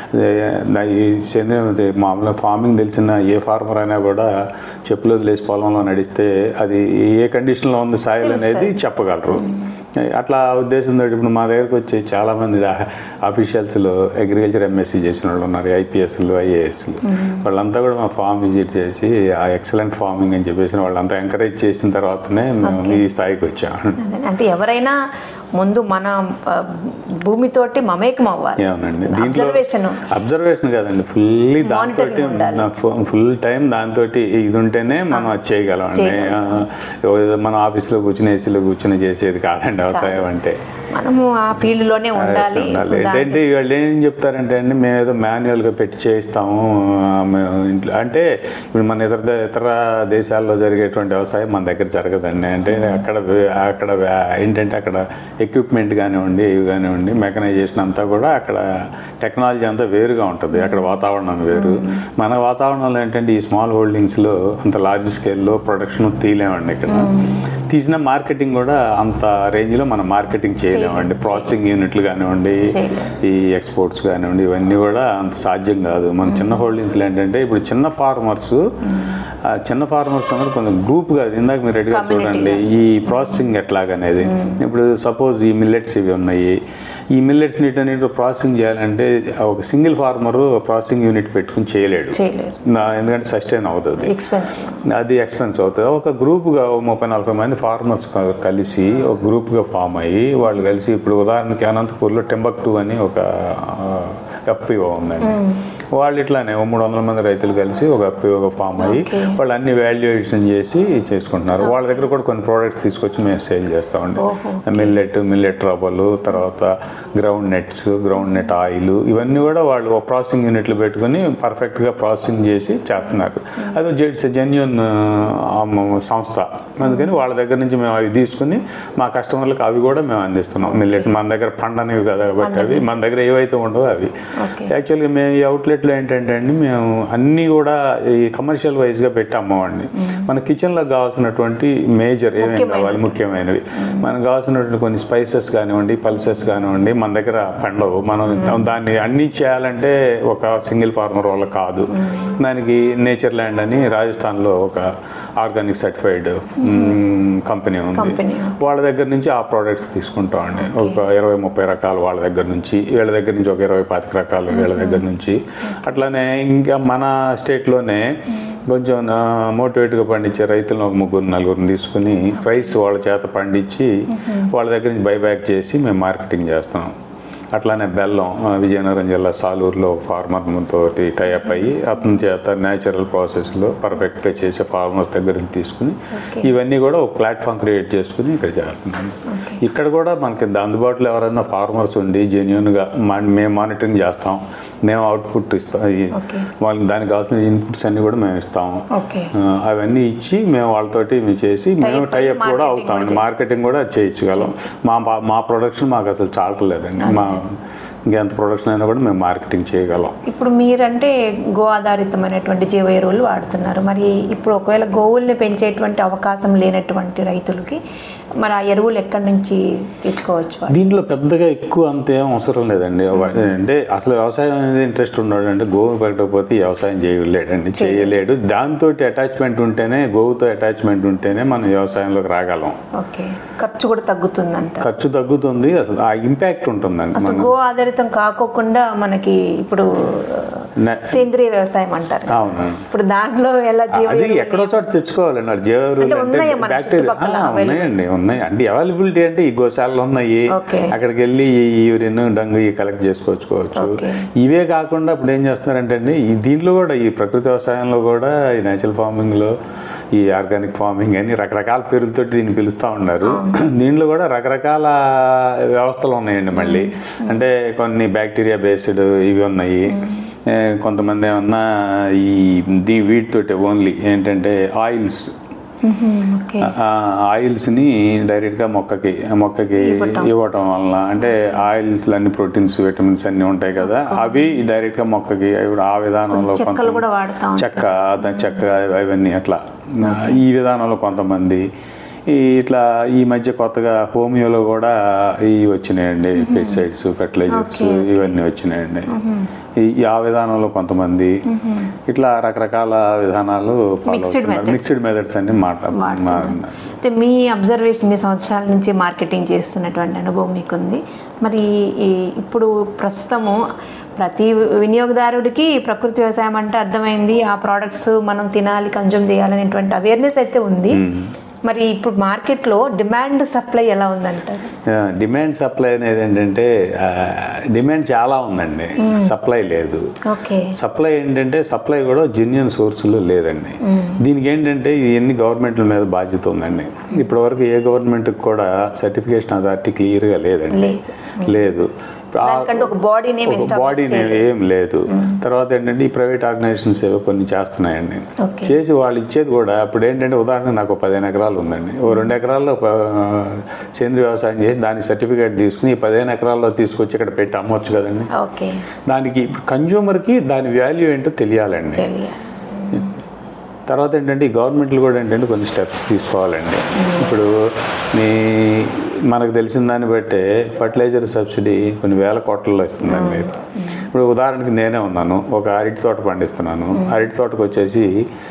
S3: ఈ సేంద్రియ మామూలుగా ఫార్మింగ్ తెలిసిన ఏ ఫార్మర్ అయినా కూడా చెప్పులు వదిలేసి పొలంలో నడిస్తే అది ఏ కండిషన్లో ఉంది సాయిల్ అనేది చెప్పగలరు. అట్లా ఉద్దేశంతో ఇప్పుడు మా దగ్గరకు వచ్చి చాలామంది ఆఫీషియల్స్లో అగ్రికల్చర్ ఎంఎస్సీ చేసిన వాళ్ళు ఉన్నారు, ఐపీఎస్లు ఐఏఎస్లు. వాళ్ళంతా కూడా మా ఫామ్ విజిట్ చేసి ఆ ఎక్సలెంట్ ఫార్మింగ్ అని చెప్పేసి వాళ్ళంతా ఎంకరేజ్ చేసిన తర్వాతనే మేము ఈ స్థాయికి వచ్చాము.
S2: అంటే ఎవరైనా ముందు మన భూమితోటి మమేకం అవ్వాలి.
S3: అవునండి, దీంట్లో అబ్జర్వేషన్ కాదండి, ఫుల్లీ దాంతో ఫుల్ టైం దాంతో ఇది ఉంటేనే మనం అది చేయగలం అండి. మన ఆఫీస్లో కూర్చుని ఏసీలో కూర్చుని చేసేది కాదండి వ్యవసాయం అంటే.
S2: మనము ఆ ఫీల్డ్లోనే ఉండాలి.
S3: ఏంటంటే వాళ్ళు ఏం చెప్తారంటే అండి మేము ఏదో మాన్యువల్గా పెట్టి చేయిస్తాము ఇంట్లో అంటే ఇప్పుడు మన ఇతర ఇతర దేశాల్లో జరిగేటువంటి వ్యవసాయం మన దగ్గర జరగదండి. అంటే అక్కడ అక్కడ ఏంటంటే అక్కడ ఎక్విప్మెంట్ కానివ్వండి ఇవి కానివ్వండి మెకనైజేషన్ అంతా కూడా అక్కడ టెక్నాలజీ అంతా వేరుగా ఉంటుంది, అక్కడ వాతావరణం వేరు. మన వాతావరణంలో ఏంటంటే ఈ స్మాల్ హోల్డింగ్స్లో అంత లార్జ్ స్కేల్లో ప్రొడక్షన్ తీయలేమండి. ఇక్కడ తీసిన మార్కెటింగ్ కూడా అంత రేంజ్లో మనం మార్కెటింగ్ చేయలేమండి. ప్రాసెసింగ్ యూనిట్లు కానివ్వండి ఈ ఎక్స్పోర్ట్స్ కానివ్వండి ఇవన్నీ కూడా అంత సాధ్యం కాదు. మన చిన్న హోల్డింగ్స్లో ఏంటంటే ఇప్పుడు చిన్న ఫార్మర్స్ చిన్న ఫార్మర్స్ అందరూ కొంచెం గ్రూప్గా ఇందాక మీరు రెడీగా చూడండి ఈ ప్రాసెసింగ్ ఎట్లాగనేది. ఇప్పుడు సపోజ్ ఈ మిల్లెట్స్ ఇవి ఉన్నాయి, ఈ మిల్లెట్స్ వీటన్నిటి ప్రాసెసింగ్ చేయాలంటే ఒక సింగిల్ ఫార్మర్ ప్రాసెసింగ్ యూనిట్ పెట్టుకుని చేయలేడు, ఎందుకంటే సస్టైన్ అవుతుంది, అది ఎక్స్పెన్స్ అవుతుంది. ఒక గ్రూప్గా ముప్పై నలభై మంది ఫార్మర్స్ కలిసి ఒక గ్రూప్గా ఫామ్ అయ్యి వాళ్ళు కలిసి ఇప్పుడు ఉదాహరణకి అనంతపూర్లో టెంబక్టూ అని ఒక ఎఫ్పిఓ ఉందండి. వాళ్ళు ఇట్లానే మూడు వందల మంది రైతులు కలిసి ఒక ఎఫ్పిఓగా ఫామ్ అయ్యి వాళ్ళు అన్ని వాల్యుయేషన్ చేసి చేసుకుంటున్నారు. వాళ్ళ దగ్గర కూడా కొన్ని ప్రోడక్ట్స్ తీసుకొచ్చి మేము సేల్ చేస్తామండి. మిల్లెట్ మిల్లెట్ రబల్ తర్వాత groundnuts groundnut oil ఇవన్నీ కూడా వాళ్ళు ప్రాసెసింగ్ యూనిట్లు పెట్టుకుని పర్ఫెక్ట్గా ప్రాసెసింగ్ చేసి చేస్తున్నారు. అది ఇట్స్ జెన్యూన్ సంస్థ, అందుకని వాళ్ళ దగ్గర నుంచి మేము అవి తీసుకుని మా కస్టమర్లకు అవి కూడా మేము అందిస్తున్నాం. మిల్లెట్ మన దగ్గర పండనివి కదా కాబట్టి అవి మన దగ్గర ఏవైతే ఉండవో అవి. యాక్చువల్గా మేము ఈ అవుట్లెట్లో ఏంటంటే అండి మేము అన్నీ కూడా ఈ కమర్షియల్ వైజ్గా పెట్టి అమ్మవాడిని. మన కిచెన్లో కావాల్సినటువంటి మేజర్ ఏమేమి కావాలి ముఖ్యమైనవి మనకు కావాల్సినటువంటి కొన్ని స్పైసెస్ కానివ్వండి పల్సెస్ కానివ్వండి మన దగ్గర పండవు. మనం దాన్ని అన్నీ చేయాలంటే ఒక సింగిల్ ఫార్మర్ వల్ల కాదు. దానికి నేచర్ ల్యాండ్ అని రాజస్థాన్లో ఒక ఆర్గానిక్ సర్టిఫైడ్ కంపెనీ ఉంది, వాళ్ళ దగ్గర నుంచి ఆ ప్రోడక్ట్స్ తీసుకుంటామండి. ఒక ఇరవై ముప్పై రకాలు వాళ్ళ దగ్గర నుంచి, వీళ్ళ దగ్గర నుంచి ఒక ఇరవై పాతిక రకాలు వీళ్ళ దగ్గర నుంచి. అట్లానే ఇంకా మన స్టేట్లోనే కొంచెం మోటివేట్గా పండించే రైతులను ఒక ముగ్గురు నలుగురిని తీసుకుని రైస్ వాళ్ళ చేత పండించి వాళ్ళ దగ్గర నుంచి బైబ్యాక్ చేసి మేము మార్కెటింగ్ చేస్తున్నాం. అట్లానే బెల్లం విజయనగరం జిల్లా సాలూరులో ఫార్మర్ తోటి టైఅప్ అయ్యి అతని చేత న్యాచురల్ ప్రాసెస్లో పర్ఫెక్ట్గా చేసే ఫార్మర్స్ దగ్గర తీసుకుని ఇవన్నీ కూడా ఒక ప్లాట్ఫామ్ క్రియేట్ చేసుకుని ఇక్కడ చేస్తున్నాం. ఇక్కడ కూడా మనకి అందుబాటులో ఎవరైనా ఫార్మర్స్ ఉండి జెన్యూన్గా మేము మానిటరింగ్ చేస్తాం, మేము అవుట్పుట్ ఇస్తాం, వాళ్ళకి దానికి కావాల్సిన ఇన్పుట్స్ అన్నీ కూడా మేము ఇస్తాము. అవన్నీ ఇచ్చి మేము వాళ్ళతోటి మేము చేసి మేము టైఅప్ కూడా అవుతాం, మార్కెటింగ్ కూడా చేయొచ్చుగలం. మా మా ప్రొడక్షన్ మాకు అసలు చాలట్లేదండి, మా ఇంకెంత ప్రొడక్షన్ అయినా కూడా మేము మార్కెటింగ్ చేయగలం.
S2: ఇప్పుడు మీరంటే గో ఆధారితమైనటువంటి జీవ ఎరువులు వాడుతున్నారు, మరి ఇప్పుడు ఒకవేళ గోవుల్ని పెంచేటువంటి అవకాశం లేనటువంటి రైతులకి మరి ఆ ఎరువులు ఎక్కడి నుంచి తెచ్చుకోవచ్చు?
S3: దీంట్లో పెద్దగా ఎక్కువ అంతేం అవసరం లేదండి. అంటే అసలు వ్యవసాయం అనేది ఇంట్రెస్ట్ ఉన్నాడు అంటే గోవు పెట్టకపోతే వ్యవసాయం చేయలేడండి, చేయలేడు. దాంతో అటాచ్మెంట్ ఉంటేనే, గోవుతో అటాచ్మెంట్ ఉంటేనే మనం వ్యవసాయంలోకి రాగలం.
S2: ఓకే, ఖర్చు కూడా తగ్గుతుందంట.
S3: ఖర్చు తగ్గుతుంది, అసలు ఆ ఇంపాక్ట్ ఉంటుందండి.
S2: అసలు గో ఆధారితం కాకోకుండా మనకి ఇప్పుడు సేంద్రియ వ్యవసాయం అంటారు.
S3: అవును,
S2: ఇప్పుడు దాంట్లో ఎలా జీవ
S3: అది ఎక్కడో చోట తెచ్చుకోవాలండి. అది జీవ ఎరువులు అంటే బ్యాక్టీరియా ఉన్నాయండి, ఉన్నాయి అంటే అవైలబిలిటీ అంటే ఈ గోశాలలో ఉన్నాయి. అక్కడికి వెళ్ళి ఈ యూరిన్ డంగు ఈ కలెక్ట్ చేసుకోవచ్చుకోవచ్చు. ఇవే కాకుండా ఇప్పుడు ఏం చేస్తున్నారంటే అండి దీంట్లో కూడా ఈ ప్రకృతి వ్యవసాయంలో కూడా ఈ నేచురల్ ఫార్మింగ్లో ఈ ఆర్గానిక్ ఫార్మింగ్ అని రకరకాల పేర్లతో దీన్ని పిలుస్తూ ఉన్నారు. దీంట్లో కూడా రకరకాల వ్యవస్థలు ఉన్నాయండి. మళ్ళీ అంటే కొన్ని బ్యాక్టీరియా బేస్డ్ ఇవి ఉన్నాయి, కొంతమంది ఏమన్నా ఈ దీ వీటితోటి ఓన్లీ ఏంటంటే ఆయిల్స్ ఆయిల్స్ని డైరెక్ట్గా మొక్కకి మొక్కకి ఇవ్వటం వలన అంటే ఆయిల్స్ అన్ని ప్రోటీన్స్ విటమిన్స్ అన్నీ ఉంటాయి కదా, అవి డైరెక్ట్గా మొక్కకి ఆ విధానంలో చెక్క చెక్క అవన్నీ అట్లా ఈ విధానంలో కొంతమంది ఇట్లా ఈ మధ్య కొత్తగా హోమియోలో కూడా ఇవి వచ్చినాయండి, పెస్టిసైడ్స్ ఫెర్టిలైజర్స్ ఇవన్నీ వచ్చినాయండి. ఈ ఆ విధానంలో కొంతమంది ఇట్లా రకరకాల విధానాలు మిక్స్డ్ మెథడ్స్ అన్ని
S2: మాట్లాడుతున్నారు. మీ అబ్జర్వేషన్ ఇన్ని సంవత్సరాల నుంచి మార్కెటింగ్ చేస్తున్నటువంటి అనుభవం మీకుంది. మరి ఇప్పుడు ప్రస్తుతము ప్రతి వినియోగదారుడికి ప్రకృతి వ్యవసాయం అంటే అర్థమైంది, ఆ ప్రోడక్ట్స్ మనం తినాలి కన్జ్యూమ్ చేయాలనేటువంటి అవేర్నెస్ అయితే ఉంది. మరి ఇప్పుడు మార్కెట్లో డిమాండ్ సప్లై ఎలా ఉందంటారు?
S3: డిమాండ్ సప్లై అనేది ఏంటంటే డిమాండ్ చాలా ఉందండి, సప్లై లేదు. సప్లై ఏంటంటే సప్లై కూడా జెన్యూన్ సోర్సులు లేదండి. దీనికి ఏంటంటే ఇవన్నీ గవర్నమెంట్ల మీద బాధ్యత ఉందండి. ఇప్పటి వరకు ఏ గవర్నమెంట్కి కూడా సర్టిఫికేషన్ అథారిటీ క్లియర్గా లేదండి, లేదు. బాడీ నేమ్ ఏం లేదు. తర్వాత ఏంటంటే ఈ ప్రైవేట్ ఆర్గనైజేషన్స్ ఏవో కొన్ని చేస్తున్నాయండి, చేసి వాళ్ళు ఇచ్చేది కూడా ఇప్పుడు ఏంటంటే ఉదాహరణ నాకు పదిహేను ఎకరాలు ఉందండి, ఓ రెండు ఎకరాల్లో సేంద్రీయ వ్యవసాయం చేసి దానికి సర్టిఫికేట్ తీసుకుని ఈ పదిహేను ఎకరాల్లో తీసుకొచ్చి ఇక్కడ పెట్టి అమ్మొచ్చు కదండి. దానికి కన్జ్యూమర్కి దాని వాల్యూ ఏంటో తెలియాలండి. తర్వాత ఏంటంటే ఈ గవర్నమెంట్లు కూడా ఏంటంటే కొన్ని స్టెప్స్ తీసుకోవాలండి. ఇప్పుడు మీ మనకు తెలిసిన దాన్ని బట్టే ఫర్టిలైజర్ సబ్సిడీ కొన్ని వేల కోట్లలో ఇస్తుందండి. ఇప్పుడు ఉదాహరణకి నేనే ఉన్నాను, ఒక అరటి తోట పండిస్తున్నాను. అరటి తోటకు వచ్చేసి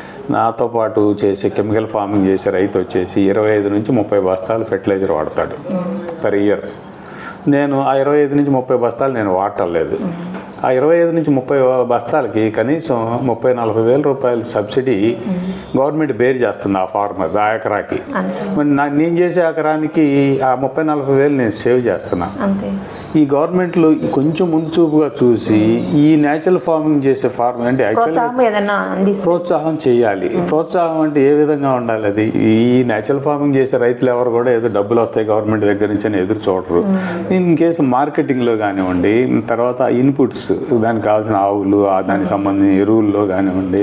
S3: నాతో పాటు చేసే కెమికల్ ఫార్మింగ్ చేసే రైతు వచ్చేసి ఇరవై ఐదు నుంచి ముప్పై బస్తాలు ఫెర్టిలైజర్ వాడతాడు పర్ ఇయర్. నేను ఆ ఇరవై ఐదు నుంచి ముప్పై బస్తాలు నేను వాడటం లేదు. ఆ ఇరవై ఐదు నుంచి ముప్పై బస్తాలకి కనీసం ముప్పై నలభై వేల రూపాయల సబ్సిడీ గవర్నమెంట్ బేర్ చేస్తుంది ఆ ఫార్మర్ ఆ ఎకరాకి. మరి నేను చేసే ఎకరానికి ఆ ముప్పై నలభై వేలు నేను సేవ్ చేస్తున్నా. ఈ గవర్నమెంట్లు కొంచెం ముందు చూపుగా చూసి ఈ న్యాచురల్ ఫార్మింగ్ చేసే ఫార్మ్ అంటే యాక్చువల్లీ ప్రోత్సాహం చేయాలి. ప్రోత్సాహం అంటే ఏ విధంగా ఉండాలి? అది ఈ న్యాచురల్ ఫార్మింగ్ చేసే రైతులు ఎవరు కూడా ఏదో డబ్బులు వస్తాయి గవర్నమెంట్ దగ్గర నుంచి అని ఎదురు చూడరు. ఇన్ కేసు మార్కెటింగ్లో కానివ్వండి, తర్వాత ఇన్పుట్స్ దానికి కావాల్సిన ఆవులు దానికి సంబంధించిన ఎరువుల్లో కానివ్వండి,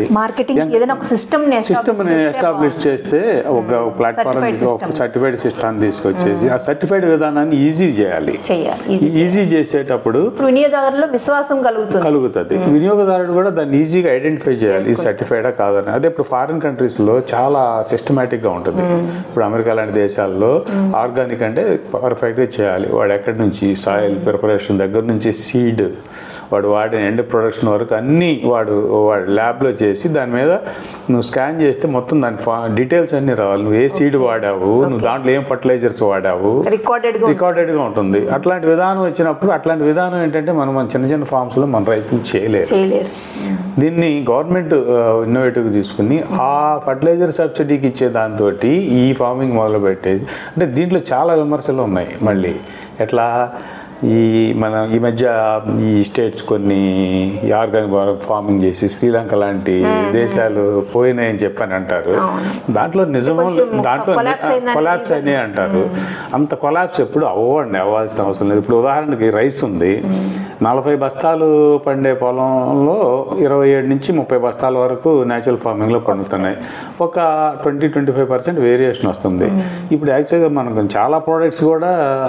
S3: సిస్టమ్ ఎస్టాబ్లిష్ చేస్తే ఒక ప్లాట్ఫామ్ సర్టిఫైడ్ సిస్టమ్ తీసుకొచ్చేసి ఆ సర్టిఫైడ్ విధానాన్ని ఈజీ చేయాలి. ఈజీ చేసేటప్పుడు
S2: వినియోగదారులో విశ్వాసం
S3: కలుగుతుంది. వినియోగదారుడు కూడా దాన్ని ఈజీగా ఐడెంటిఫై చేయాలి, ఈ సర్టిఫైడా కాదని. అదే ఇప్పుడు ఫారిన్ కంట్రీస్ లో చాలా సిస్టమేటిక్ గా ఉంటుంది. ఇప్పుడు అమెరికా లాంటి దేశాల్లో ఆర్గానిక్ అంటే పర్ఫెక్ట్ గా చేయాలి. వాడు ఎక్కడి నుంచి సాయిల్ ప్రిపరేషన్ దగ్గర నుంచి సీడ్ వాడు వాడిన ఎండ్ ప్రొడక్షన్ వరకు అన్నీ వాడు వాడు ల్యాబ్లో చేసి దాని మీద నువ్వు స్కాన్ చేస్తే మొత్తం దాని డీటెయిల్స్ అన్నీ రావాలి. నువ్వు ఏ సీడ్ వాడావు, నువ్వు దాంట్లో ఏం ఫర్టిలైజర్స్ వాడావు, రికార్డెడ్గా ఉంటుంది. అట్లాంటి విధానం వచ్చినప్పుడు అట్లాంటి విధానం ఏంటంటే మనం మన చిన్న చిన్న ఫార్మ్స్లో మన రైతులు చేయలేరు. దీన్ని గవర్నమెంట్ ఇన్నోవేటివ్గా తీసుకుని ఆ ఫర్టిలైజర్ సబ్సిడీకి ఇచ్చే దాంతో ఈ ఫార్మింగ్ మొదలు పెట్టేది. అంటే దీంట్లో చాలా విమర్శలు ఉన్నాయి. మళ్ళీ ఎట్లా ఈ మన ఈ మధ్య ఈ స్టేట్స్ కొన్ని ఆర్గానిక్ ఫార్మింగ్ చేసి శ్రీలంక లాంటి దేశాలు పోయినాయని చెప్పని అంటారు. దాంట్లో నిజమో దాంట్లో కొలాప్స్ అయినాయి అంటారు. అంత కొలాప్స్ ఎప్పుడు అవ్వండి, అవ్వాల్సిన అవసరం లేదు. ఇప్పుడు ఉదాహరణకి రైస్ ఉంది, నలభై బస్తాలు పండే పొలంలో ఇరవై ఏడు నుంచి ముప్పై బస్తాల వరకు న్యాచురల్ ఫార్మింగ్లో పండుతున్నాయి. ఒక twenty twenty five percent variation వస్తుంది. ఇప్పుడు యాక్చువల్గా మనకు చాలా ప్రోడక్ట్స్ కూడా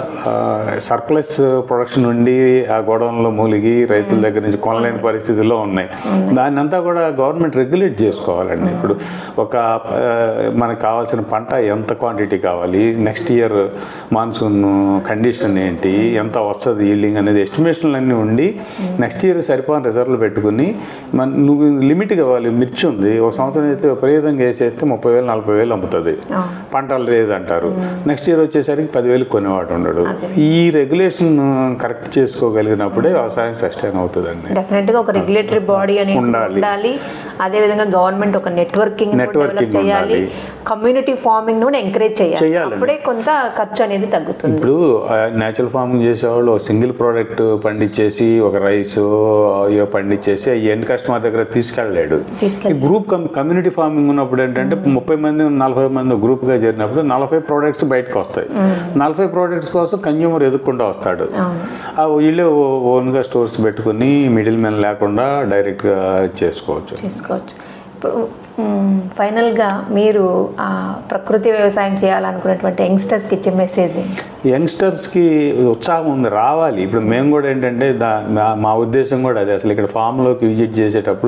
S3: సర్ప్లస్ ప్రొడక్షన్ ఉండి ఆ గోడౌన్లో మూలిగి రైతుల దగ్గర నుంచి కొనలేని పరిస్థితుల్లో ఉన్నాయి. దాన్ని అంతా కూడా గవర్నమెంట్ రెగ్యులేట్ చేసుకోవాలండి. ఇప్పుడు ఒక మనకు కావాల్సిన పంట ఎంత క్వాంటిటీ కావాలి, నెక్స్ట్ ఇయర్ మాన్సూన్ కండిషన్ ఏంటి, ఎంత వస్తుంది ఈల్డింగ్ అనేది ఎస్టిమేషన్లు అన్నీ ఉండి నెక్స్ట్ ఇయర్ సరిపోయిన రిజర్వ్లు పెట్టుకుని మన నువ్వు లిమిట్ కావాలి. మిర్చి ఉంది, ఒక సంవత్సరం అయితే విపరీతంగా వేసేస్తే ముప్పై వేలు నలభై వేలు అమ్ముతుంది, పంటలు లేదంటారు. నెక్స్ట్ ఇయర్ వచ్చేసరికి పదివేలు కొనేవాడు ఉండడు. ఈ రెగ్యులేషన్ కరెక్ట్ చేసుకోగలిగినప్పుడే వ్యవసాయం సస్టైన్ అవుతుందండి.
S2: డెఫినెట్గా ఒక రెగ్యులేటరీ బాడీ అనేది ఉండాలి. అదే విధంగా గవర్నమెంట్ ఒక నెట్వర్కింగ్ నెట్వర్కింగ్ చేయాలి, కమ్యూనిటీ ఫార్మింగ్ ను ఎంకరేజ్ చేయాలి. అప్పుడే కొంత ఖర్చు అనేది తగ్గుతుంది.
S3: ఇప్పుడు న్యాచురల్ ఫార్మింగ్ చేసేవాళ్ళు సింగిల్ ప్రోడక్ట్ పండించేసి ఒక రైస్ పండించేసి ఎండ్ కస్టమర్ దగ్గర తీసుకెళ్ళలేడు. గ్రూప్ కమ్యూనిటీ ఫార్మింగ్ ఉన్నప్పుడు ఏంటంటే ముప్పై మంది నలభై మంది గ్రూప్ గా చేరినప్పుడు నలభై ప్రోడక్ట్స్ బయటకు వస్తాయి. నలభై ప్రోడక్ట్స్ కోసం కన్జ్యూమర్ ఎదుర్కొంటూ వస్తాడు. ఆ వీళ్ళే ఓన్గా స్టోర్స్ పెట్టుకుని మిడిల్ మ్యాన్ లేకుండా డైరెక్ట్గా చేసుకోవచ్చు
S2: చేసుకోవచ్చు ఇప్పుడు ఫైనల్గా మీరు ప్రకృతి వ్యవసాయం చేయాలనుకున్నటువంటి యంగ్స్టర్స్కి ఇచ్చే మెసేజ్
S3: యంగ్స్టర్స్కి ఉత్సాహం ఉంది, రావాలి. ఇప్పుడు మేము కూడా ఏంటంటే దా మా ఉద్దేశం కూడా అదే, అసలు ఇక్కడ ఫామ్లోకి విజిట్ చేసేటప్పుడు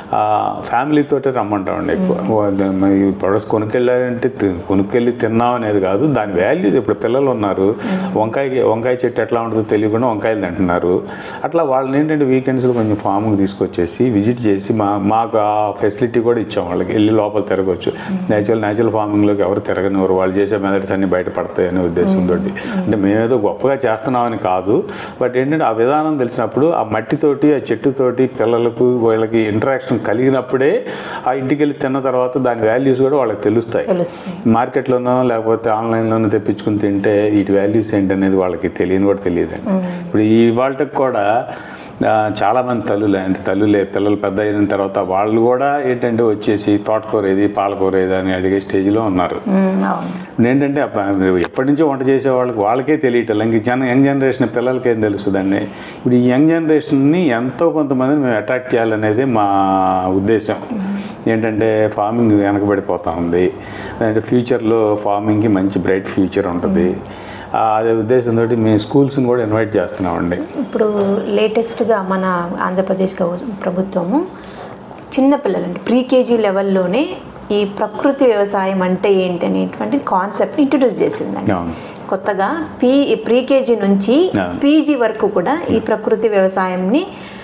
S3: ఫ్యామిలీతోటే రమ్మంటామండి ఎక్కువ. ప్రొడక్ట్స్ కొనుక్కెళ్ళారంటే కొనుక్కెళ్ళి తిన్నాం అనేది కాదు, దాని వాల్యూ. ఇప్పుడు పిల్లలు ఉన్నారు, వంకాయ వంకాయ చెట్టు ఎట్లా ఉంటుందో తెలియకుండా వంకాయలు తింటున్నారు. అట్లా వాళ్ళని ఏంటంటే వీకెండ్స్లో కొంచెం ఫామ్కి తీసుకొచ్చేసి విజిట్ చేసి మా మాకు ఆ ఫెసిలిటీ కూడా ఇచ్చాం. వాళ్ళకి వెళ్ళి లోపల తిరగవచ్చు. నేచురల్ నేచురల్ ఫార్మింగ్లోకి ఎవరు తిరగనివ్వరు, వాళ్ళు చేసే మెథడ్స్ అన్ని బయటపడతాయి అనే ఉద్దేశంతో. అంటే మేమేదో గొప్పగా చేస్తున్నామని కాదు, బట్ ఏంటంటే ఆ విధానం తెలిసినప్పుడు ఆ మట్టితోటి ఆ చెట్టుతోటి పిల్లలకు వీళ్ళకి ఇంటరాక్షన్ కలిగినప్పుడే ఆ ఇంటికి వెళ్ళి తిన్న తర్వాత దాని వాల్యూస్ కూడా వాళ్ళకి తెలుస్తాయి. మార్కెట్లోనో లేకపోతే ఆన్లైన్లోనో తెప్పించుకుని తింటే వీటి వాల్యూస్ ఏంటనేది వాళ్ళకి తెలియని కూడా తెలియదండి. ఇప్పుడు ఈ వాళ్ళకి కూడా చాలామంది తల్లులే అంటే తల్లులే పిల్లలు పెద్ద అయిన తర్వాత వాళ్ళు కూడా ఏంటంటే వచ్చేసి తోటకూర ఏది పాలకూర ఏది అని అడిగే స్టేజ్లో ఉన్నారు. ఏంటంటే ఎప్పటి నుంచో వంట చేసే వాళ్ళకి వాళ్ళకే తెలియటం, ఇంక జన యంగ్ జనరేషన్ పిల్లలకి ఏం తెలుస్తుందండి. ఇప్పుడు ఈ యంగ్ జనరేషన్ని ఎంతో కొంతమందిని మేము అట్రాక్ట్ చేయాలనేది మా ఉద్దేశం. ఏంటంటే ఫార్మింగ్ వెనకబడిపోతూ ఉంది, అంటే ఫ్యూచర్లో ఫార్మింగ్కి మంచి బ్రైట్ ఫ్యూచర్ ఉంటుంది. అదే ఉద్దేశంతో మేము స్కూల్స్ని కూడా ఇన్వైట్ చేస్తున్నామండి.
S2: ఇప్పుడు లేటెస్ట్గా మన ఆంధ్రప్రదేశ్ ప్రభుత్వము చిన్నపిల్లలండి ప్రీకేజీ లెవెల్లోనే ఈ ప్రకృతి వ్యవసాయం అంటే ఏంటి అనేటువంటి కాన్సెప్ట్ ఇంట్రడ్యూస్ చేసిందండి. కొత్తగా పీ ప్రీకేజీ నుంచి పీజీ వరకు కూడా ఈ ప్రకృతి వ్యవసాయంని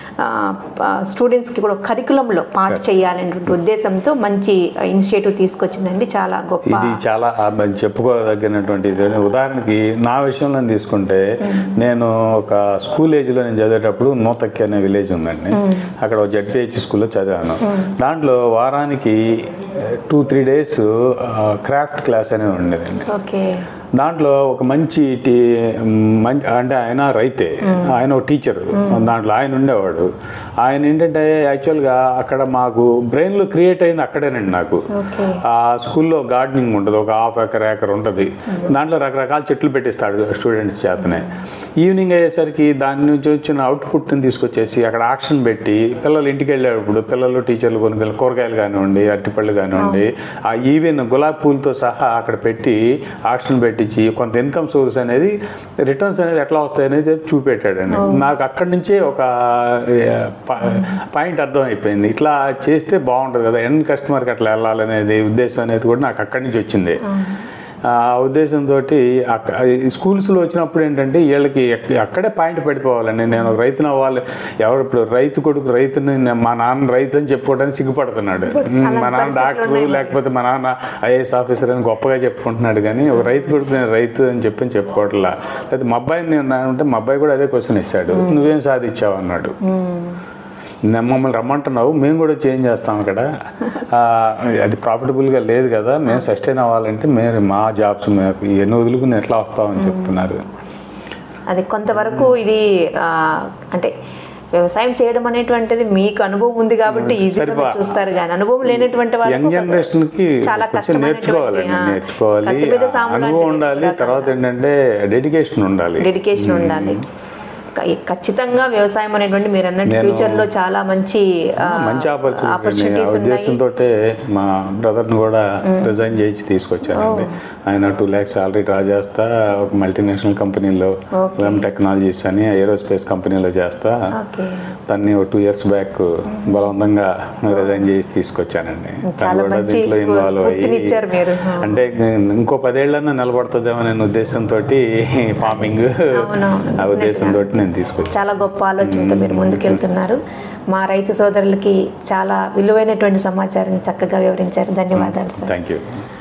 S2: స్టూడెంట్స్కి కూడా కరికులంలో పార్ట్ చేయాలనేటువంటి ఉద్దేశంతో మంచి ఇనిషియేటివ్ తీసుకొచ్చిందండి. చాలా గొప్ప,
S3: ఇది చాలా చెప్పుకోదగినటువంటి. ఉదాహరణకి నా విషయంలో తీసుకుంటే, నేను ఒక స్కూల్ ఏజ్లో నేను చదివేటప్పుడు నూతక్కి అనే విలేజ్ ఉందండి, అక్కడ జెడ్పిహెచ్ స్కూల్లో చదివాను. దాంట్లో వారానికి two three days craft class అనేది ఉండేదండి.
S2: ఓకే.
S3: దాంట్లో ఒక మంచి టీ మంచి అంటే ఆయన రైతే, ఆయన ఒక టీచర్, దాంట్లో ఆయన ఉండేవాడు. ఆయన ఏంటంటే యాక్చువల్గా అక్కడ మాకు బ్రెయిన్లో క్రియేట్ అయింది అక్కడేనండి. నాకు ఆ స్కూల్లో గార్డెనింగ్ ఉంటుంది, ఒక హాఫ్ ఎకర్ ఏకర్ ఉంటుంది. దాంట్లో రకరకాల చెట్లు పెట్టిస్తాడు స్టూడెంట్స్ చేతనే. ఈవినింగ్ అయ్యేసరికి దాని నుంచి వచ్చిన అవుట్పుట్ని తీసుకొచ్చేసి అక్కడ ఆక్షన్ పెట్టి పిల్లలు ఇంటికి వెళ్ళేటప్పుడు పిల్లలు టీచర్లు కొనుక్కెళ్ళి కూరగాయలు కానివ్వండి, అరటిపళ్ళు కానివ్వండి, ఆ ఈవెన్ గులాబీ పూలతో సహా అక్కడ పెట్టి ఆక్షన్ పెట్టించి కొంత ఇన్కమ్ సోర్స్ అనేది, రిటర్న్స్ అనేది ఎట్లా వస్తాయి అనేది చూపెట్టాడండి. నాకు అక్కడి నుంచే ఒక పాయింట్ అర్థమైపోయింది, ఇట్లా చేస్తే బాగుంటుంది కదా, ఎండ్ కస్టమర్కి అట్లా వెళ్ళాలనేది ఉద్దేశం అనేది కూడా నాకు అక్కడి నుంచి వచ్చింది. ఆ ఉద్దేశంతో స్కూల్స్లో వచ్చినప్పుడు ఏంటంటే వీళ్ళకి అక్కడే పాయింట్ పడిపోవాలండి. నేను రైతుని అవ్వాలి, ఎవరు ఇప్పుడు రైతు కొడుకు రైతుని, మా నాన్న రైతు అని చెప్పుకోవడానికి సిగ్గుపడుతున్నాడు. మా నాన్న డాక్టరు లేకపోతే మా నాన్న ఐఏఎస్ ఆఫీసర్ అని గొప్పగా చెప్పుకుంటున్నాడు, కానీ ఒక రైతు కొడుకు నేను రైతు అని చెప్పి చెప్పుకోవట్లా. అయితే మా అబ్బాయిని నేను అంటే మా అబ్బాయి కూడా అదే క్వశ్చన్ ఇచ్చాడు, నువ్వేం సాధించావు అన్నాడు. మమ్మల్ని రమ్మంటున్నావు, మేము కూడా చేంజ్ చేస్తాం అక్కడ, అది ప్రాఫిటబుల్గా లేదు కదా, మేము సస్టైన్ అవ్వాలంటే మేము మా జాబ్స్ మేము ఎన్ని వదులుకుని ఎట్లా వస్తామని చెప్తున్నారు.
S2: అది కొంతవరకు ఇది అంటే వ్యవసాయం చేయడం అనేటువంటిది మీకు అనుభవం ఉంది కాబట్టి ఈజీగా చూస్తారు, కానీ అనుభవం లేనటువంటి
S3: యంగ్ జనరేషన్కి చాలా కష్టం, నేర్చుకోవాలండి, నేర్చుకోవాలి, అనుభవం ఉండాలి. తర్వాత ఏంటంటే డెడికేషన్ ఉండాలి,
S2: డెడికేషన్ ఉండాలి. ఖచ్చితంగా వ్యవసాయం అనేటువంటి మీరు అన్నట్టు ఫ్యూచర్ లో చాలా మంచి
S3: మంచి ఆపర్చునిటీస్ ఉద్దేశంతో మా బ్రదర్ని కూడా రిజైన్ చేసి తీసుకొచ్చానండి. ఆయన టూ ల్యాక్స్ సాలరీ డ్రా చేస్తా ఒక మల్టీనేషనల్ కంపెనీలో వెమ్ టెక్నాలజీస్ అని ఏరోస్పేస్ కంపెనీలో చేస్తా తన్ని ఒక టూ ఇయర్స్ బ్యాక్ బలవంతంగా రిజైన్ చేసి తీసుకొచ్చానండి. తను కూడా దీంట్లో ఇన్వాల్వ్ అయ్యి అంటే ఇంకో పదేళ్లన్నా నిలబడుతుందేమో నేను ఉద్దేశంతో ఫార్మింగ్ ఆ ఉద్దేశంతో నేను తీసుకొచ్చాను.
S2: చాలా గొప్ప ఆలోచనతో మీరు ముందుకెళ్తున్నారు. మా రైతు సోదరులకి చాలా విలువైనటువంటి సమాచారం చక్కగా వివరించారు. ధన్యవాదాలు సార్.
S3: Thank you.